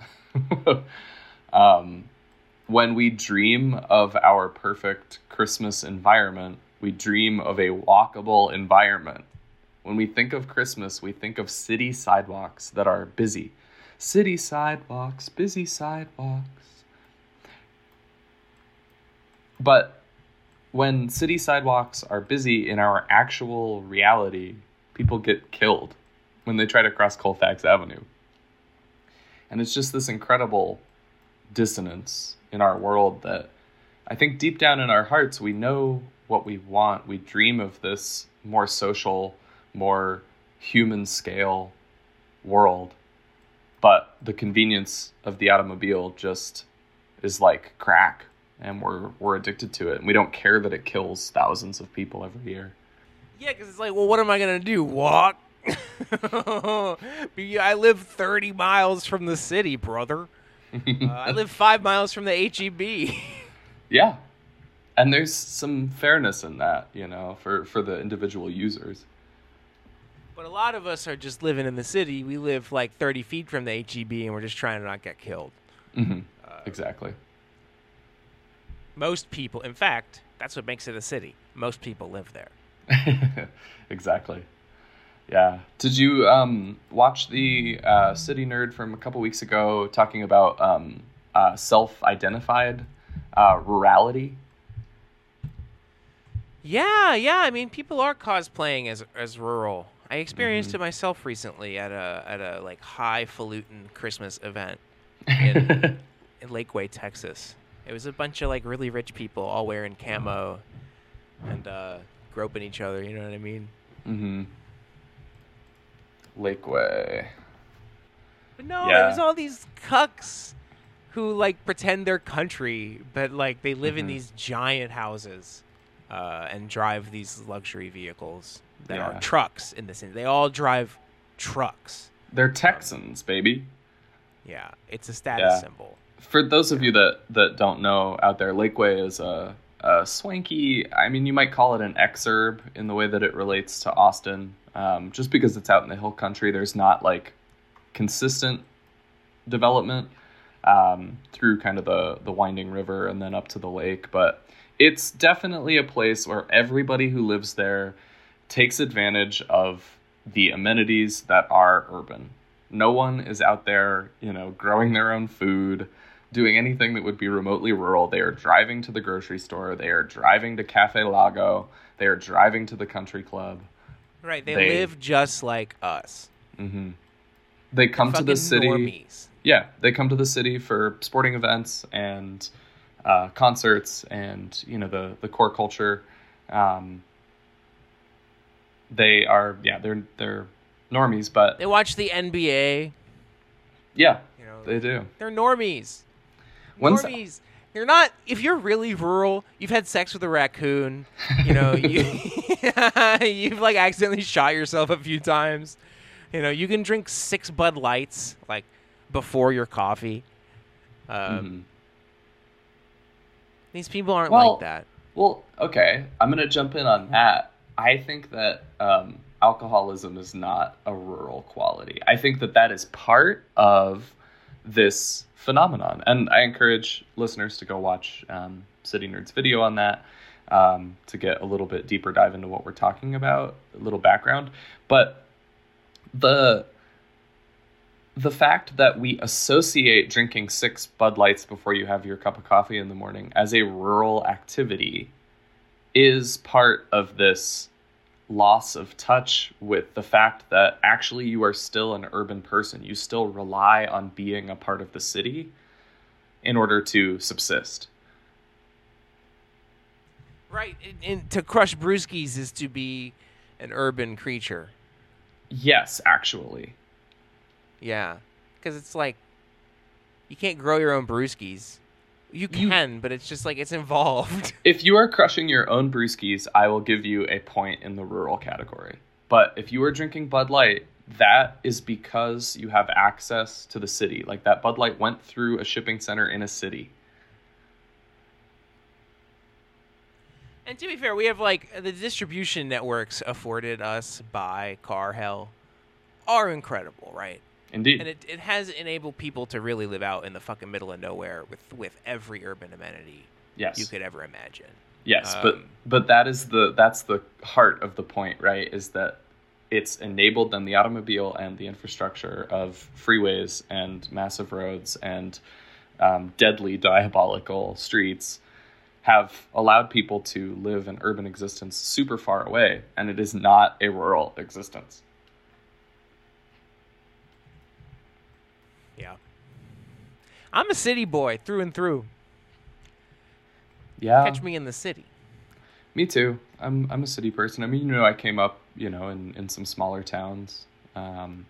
um, when we dream of our perfect Christmas environment, we dream of a walkable environment. When we think of Christmas, we think of city sidewalks that are busy. City sidewalks, busy sidewalks. But when city sidewalks are busy in our actual reality, people get killed when they try to cross Colfax Avenue. And it's just this incredible dissonance in our world that I think deep down in our hearts, we know what we want. We dream of this more social, more human scale world, but the convenience of the automobile just is like crack, and we're we're addicted to it, and we don't care that it kills thousands of people every year. Yeah, because it's like, well, what am I gonna do? Walk? I live thirty miles from the city, brother. uh, I live five miles from the H E B. Yeah, and there's some fairness in that, you know, for for the individual users. But a lot of us are just living in the city. We live like thirty feet from the H E B, and we're just trying to not get killed. Mm-hmm. Uh, exactly. Most people, in fact, that's what makes it a city. Most people live there. Exactly. Yeah. Did you um, watch the uh, City Nerd from a couple weeks ago talking about um, uh, self-identified uh, rurality? Yeah, yeah. I mean, people are cosplaying as as rural. I experienced Mm-hmm. it myself recently at a at a like highfalutin Christmas event in, in Lakeway, Texas. It was a bunch of like really rich people all wearing camo and uh, groping each other. You know what I mean? Mm-hmm. Lakeway. But no, Yeah. it was all these cucks who like pretend they're country, but like they live in Mhm. these giant houses uh, and drive these luxury vehicles that Yeah. are trucks in the city. They all drive trucks. They're Texans, baby. Yeah, it's a status Yeah. symbol. For those of you that, that don't know out there, Lakeway is a, a swanky, I mean, you might call it an exurb in the way that it relates to Austin. Um, just because it's out in the hill country, there's not like consistent development um, through kind of the, the winding river and then up to the lake. But it's definitely a place where everybody who lives there takes advantage of the amenities that are urban. No one is out there, you know, growing their own food, doing anything that would be remotely rural. They are driving to the grocery store. They are driving to Cafe Lago. They are driving to the country club. Right, they, They- live just like us. Mm-hmm. They come to Fucking the city. normies. Yeah, they come to the city for sporting events and uh, concerts and, you know, the, the core culture. Um, they are, yeah, they're they're normies, but They watch the N B A. yeah, You know, they do. they're normies. When's- Normies. You're not. If you're really rural, you've had sex with a raccoon. You know, you you've like accidentally shot yourself a few times. You know, you can drink six Bud Lights like before your coffee. Um, Mhm. These people aren't Well, like that. Well, okay, I'm going to jump in on that. I think that um, alcoholism is not a rural quality. I think that that is part of this phenomenon. And I encourage listeners to go watch um, City Nerd's video on that um, to get a little bit deeper dive into what we're talking about, a little background. But the the fact that we associate drinking six Bud Lights before you have your cup of coffee in the morning as a rural activity is part of this loss of touch with the fact that actually you are still an urban person. You still rely on being a part of the city in order to subsist. Right. And, and to crush brewskis is to be an urban creature. Yes, actually. Yeah. Because it's like, you can't grow your own brewskis. You You- can, but it's just like, it's involved. If you are crushing your own brewskis, I will give you a point in the rural category. But if you are drinking Bud Light, that is because you have access to the city. Like that Bud Light went through a shipping center in a city. And to be fair, we have like the distribution networks afforded us by Car Hell are incredible, right? Indeed. And it, it has enabled people to really live out in the fucking middle of nowhere with, with every urban amenity yes. you could ever imagine. Yes, but Um, but that is the that's the heart of the point, right? Is that it's enabled them the automobile and the infrastructure of freeways and massive roads and um, deadly diabolical streets have allowed people to live an urban existence super far away, and it is not a rural existence. Yeah. I'm a city boy through and through. Yeah. Catch me in the city. Me too. I'm I'm a city person. I mean, you know, I came up, you know, in, in some smaller towns. Um,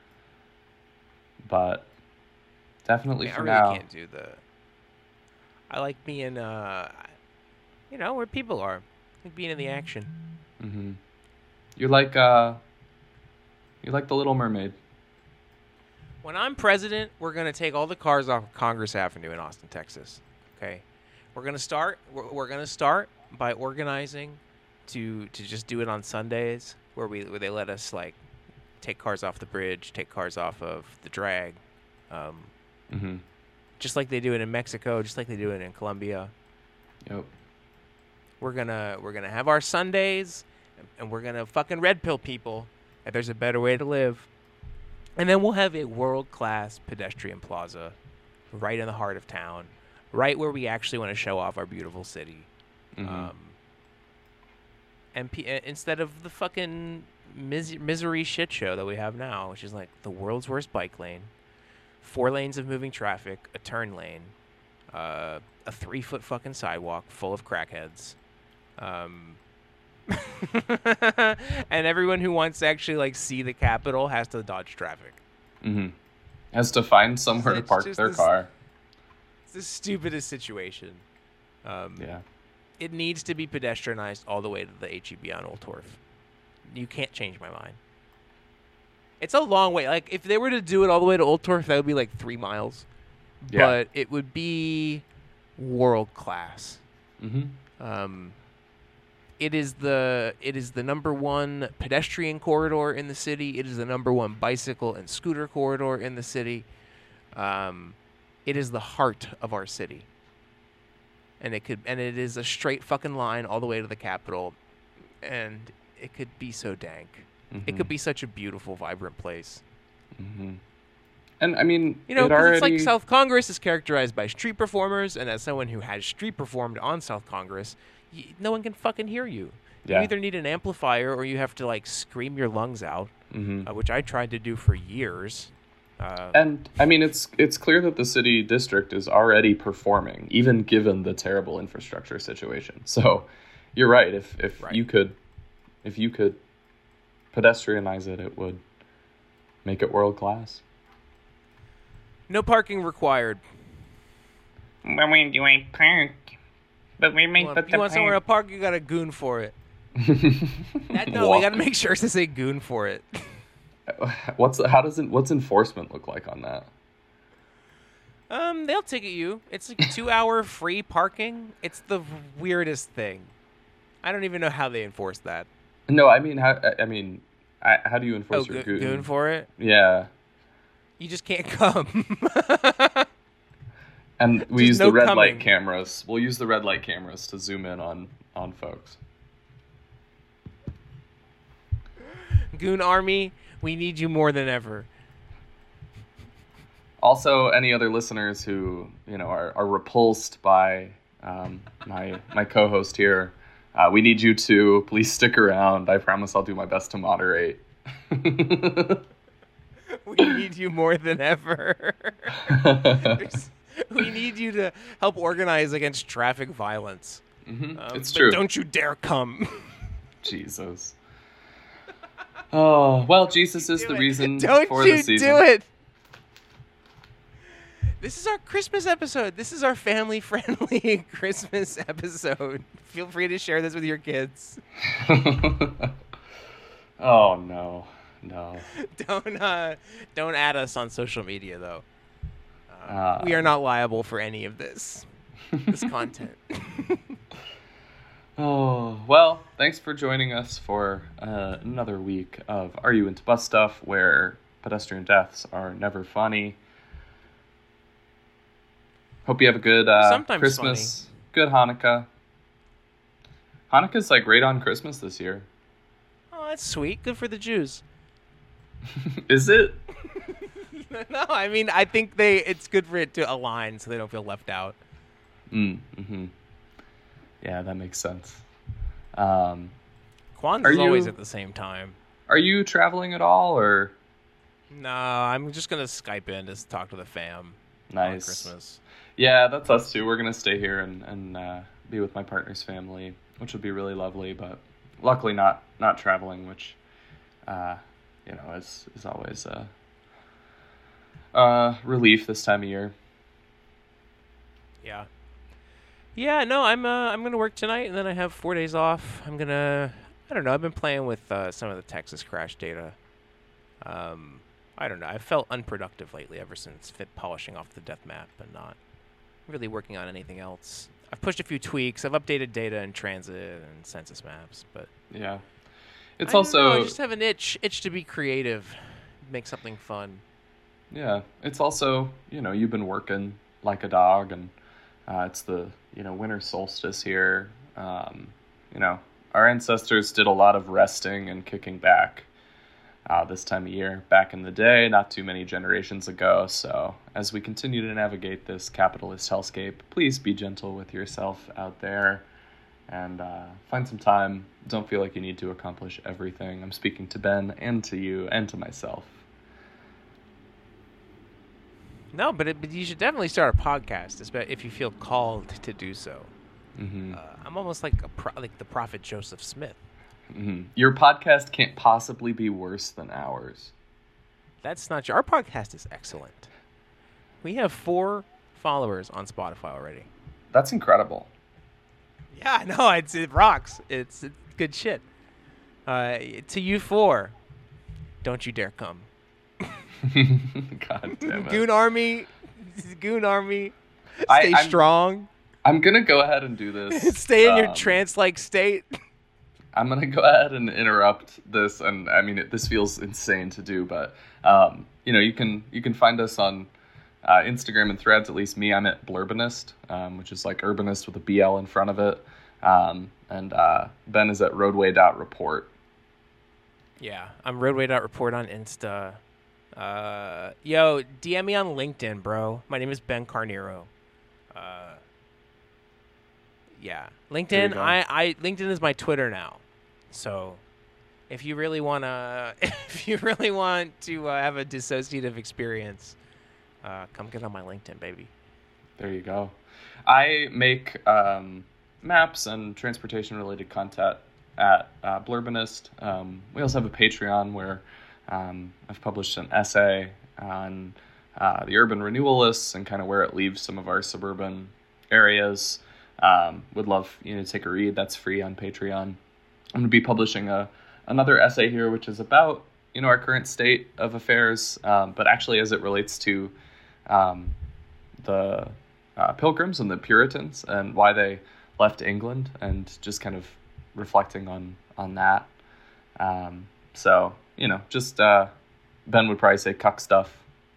but definitely I, I for really now. can't do the. I like being, uh, you know, where people are. I like being in the action. Mm-hmm. You're like uh, you're like the Little Mermaid. When I'm president, we're gonna take all the cars off of Congress Avenue in Austin, Texas. Okay, we're gonna start. We're, we're gonna start by organizing to to just do it on Sundays, where we where they let us like take cars off the bridge, take cars off of the drag, um, Mm-hmm. just like they do it in Mexico, just like they do it in Colombia. Yep. We're gonna we're gonna have our Sundays, and we're gonna fucking red pill people that there's a better way to live. And then we'll have a world-class pedestrian plaza right in the heart of town, right where we actually want to show off our beautiful city. Mm-hmm. Um, and P- instead of the fucking mis- misery shit show that we have now, which is like the world's worst bike lane, four lanes of moving traffic, a turn lane, uh, a three-foot fucking sidewalk full of crackheads. Um... and everyone who wants to actually like see the Capitol has to dodge traffic. Mm-hmm. Has to find somewhere to It's park just their this- car. It's the stupidest situation. Um, Yeah. It needs to be pedestrianized all the way to the H E B on Old Torf. You can't change my mind. It's a long way. Like, if they were to do it all the way to Old Torf, that would be like three miles. Yeah. But it would be world class. Mm-hmm. Um, it is the it is the number one pedestrian corridor in the city. It is the number one bicycle and scooter corridor in the city. Um, it is the heart of our city, and it could and it is a straight fucking line all the way to the Capitol, and it could be so dank. Mm-hmm. It could be such a beautiful, vibrant place. Mm-hmm. And I mean, You know, it because already... it's like South Congress is characterized by street performers, and as someone who has street performed on South Congress, y- no one can fucking hear you. Yeah. You either need an amplifier or you have to like scream your lungs out, Mm-hmm. uh, which I tried to do for years. Uh, And I mean, it's it's clear that the city district is already performing, even given the terrible infrastructure situation. So, you're right. If if Right. you could, if you could pedestrianize it, it would make it world class. no parking required. But we do a park. But we You may want, put you the want somewhere to park. park, you got a goon for it. That, no, we Wha- got to make sure to say goon for it. What's how does it what's enforcement look like on that? Um, they'll ticket you. It's like two hour free parking. It's the weirdest thing. I don't even know how they enforce that. No, I mean how I mean, I, how do you enforce Oh, your go- goon? goon for it? Yeah, You just can't come. and we Just use no the red coming. light cameras. We'll use the red light cameras to zoom in on on folks. Goon Army, we need you more than ever. Also, any other listeners who you know are, are repulsed by um, my my co-host here, uh, we need you to please stick around. I promise I'll do my best to moderate. We need you more than ever. There's- we need you to help organize against traffic violence. Mhm, Um, it's but true. Don't you dare come. Jesus. Oh well, Jesus is Do the it. reason Don't for you the season. do it. This is our Christmas episode. This is our family-friendly Christmas episode. Feel free to share this with your kids. Oh no, no. Don't uh, don't add us on social media though. Uh, Uh, we are not liable for any of this this content. Oh, well, thanks for joining us for uh, another week of Are You Into Bus Stuff, where pedestrian deaths are never funny. Hope you have a good uh, Sometimes Christmas, good Hanukkah. Hanukkah's like right on Christmas this year. Oh, that's sweet. Good for the Jews. Is it? No, I mean I think they it's good for it to align so they don't feel left out. Mm, mm-hmm. Yeah, that makes sense. Um, Kwanzaa's Are you- always at the same time. are you traveling at all, or? No, I'm just gonna Skype in to talk to the fam. on Nice. Christmas. Yeah, that's us too. We're gonna stay here and and uh, be with my partner's family, which would be really lovely. But luckily, not not traveling, which uh, you know is is always a uh, relief this time of year. Yeah. Yeah, no, I'm uh, I'm gonna work tonight, and then I have four days off. I'm gonna, I don't know. I've been playing with uh, some of the Texas crash data. Um, I don't know. I've felt unproductive lately ever since fit polishing off the death map and not really working on anything else. I've pushed a few tweaks. I've updated data in transit and census maps, but Yeah, it's I don't also know, I just have an itch itch to be creative, make something fun. yeah, it's also you know you've been working like a dog, and uh, it's the you know winter solstice here. Um, you know our ancestors did a lot of resting and kicking back. Uh, this time of year, back in the day, not too many generations ago. So as we continue to navigate this capitalist hellscape, please be gentle with yourself out there and uh, find some time. Don't feel like you need to accomplish everything. I'm speaking to Ben and to you and to myself. No, but, it, but you should definitely start a podcast, especially if you feel called to do so. Mm-hmm. Uh, I'm almost like a pro- like the prophet Joseph Smith. Mm-hmm. Your podcast can't possibly be worse than ours. That's not true. Our podcast is excellent. We have four followers on Spotify already. That's incredible. Yeah, no, it's it rocks. It's, it's good shit. Uh, to you four, don't you dare come. God damn it. Goon Army, Goon Army, I- stay I'm- strong. I'm going to go ahead and do this. Stay in your um, trance-like state. I'm going to go ahead and interrupt this, and I mean, it, this feels insane to do, but, um, you know, you can you can find us on uh, Instagram and Threads, at least me, I'm at Blurbanist, um, which is like urbanist with a B L in front of it, um, and uh, Ben is at roadway.report. Yeah, I'm roadway.report on Insta. Uh, yo, D M me on LinkedIn, bro. My name is Ben Carnero. Uh, yeah, There you LinkedIn. go. I, I LinkedIn is my Twitter now. So, if you really wanna, if you really want to uh, have a dissociative experience, uh, come get on my LinkedIn, baby. There you go. I make um, maps and transportation-related content at uh, Blurbanist. Um, we also have a Patreon where um, I've published an essay on uh, the urban renewal lists and kind of where it leaves some of our suburban areas. Um, would love you know to take a read. That's free on Patreon. I'm going to be publishing a another essay here, which is about you know our current state of affairs, um, but actually as it relates to um, the uh, Pilgrims and the Puritans and why they left England, and just kind of reflecting on on that. Um, so you know, just uh, Ben would probably say cuck stuff.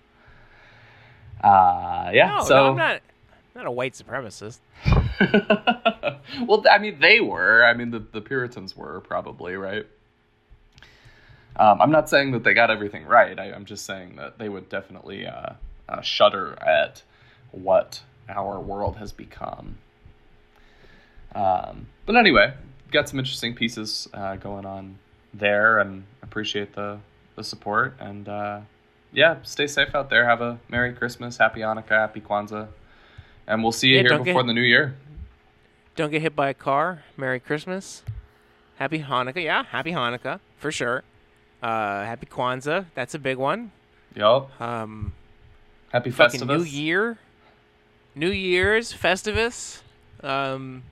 Uh, yeah. No, so no, I'm not. Not a white supremacist. well, I mean, they were. I mean, the, the Puritans were probably, right? Um, I'm not saying that they got everything right. I, I'm just saying that they would definitely uh, uh, shudder at what our world has become. Um, but anyway, got some interesting pieces uh, going on there, and appreciate the, the support. And uh, yeah, stay safe out there. Have a Merry Christmas, Happy Hanukkah, Happy Kwanzaa. And we'll see you Yeah, here don't before get- the new year. Don't get hit by a car. Merry Christmas. Happy Hanukkah. Yeah, Happy Hanukkah for sure. Uh, happy Kwanzaa. That's a big one. Yup. Um, Happy fucking Festivus. New Year. New Year's Festivus. Um,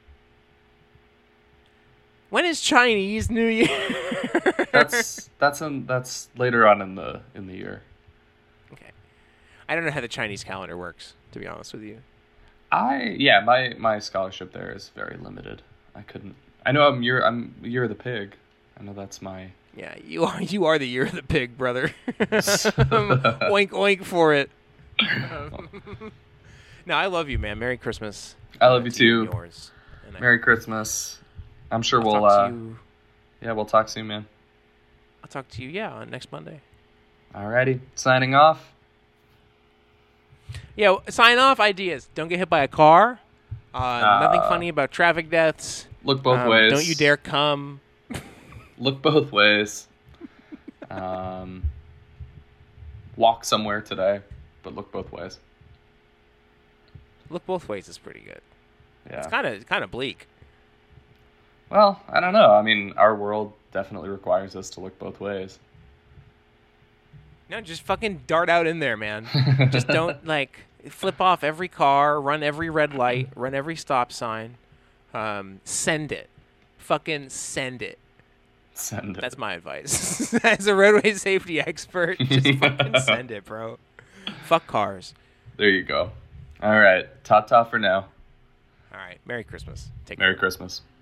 when is Chinese New Year? That's that's in, that's later on in the in the year. okay. I don't know how the Chinese calendar works, to be honest with you. I yeah, my, my scholarship there is very limited. I couldn't. I know I'm year I'm year of the pig. I know that's my. Yeah, you are you are the year of the pig, brother. oink oink for it. Um, no, I love you, man. Merry Christmas. I love you to you and too. Yours. And I- Merry Christmas. I'm sure I'll we'll talk uh to you. yeah we'll talk soon, man. I'll talk to you. Yeah, on next Monday. Alrighty, signing off. Yeah, sign off ideas. Don't get hit by a car. Uh, nothing Uh, funny about traffic deaths. Look both Um, ways. Don't you dare come. Look both ways. um, walk somewhere today, but look both ways. Look both ways is pretty good. Yeah. It's kind of kind of bleak. Well, I don't know. I mean, our world definitely requires us to look both ways. No, just fucking dart out in there, man. Just don't, like, flip off every car, run every red light, run every stop sign. Um, send it. Fucking send it. Send it. That's my advice. As a roadway safety expert, just fucking send it, bro. Fuck cars. There you go. All right. Ta-ta for now. All right. Merry Christmas. Take Merry care. Christmas.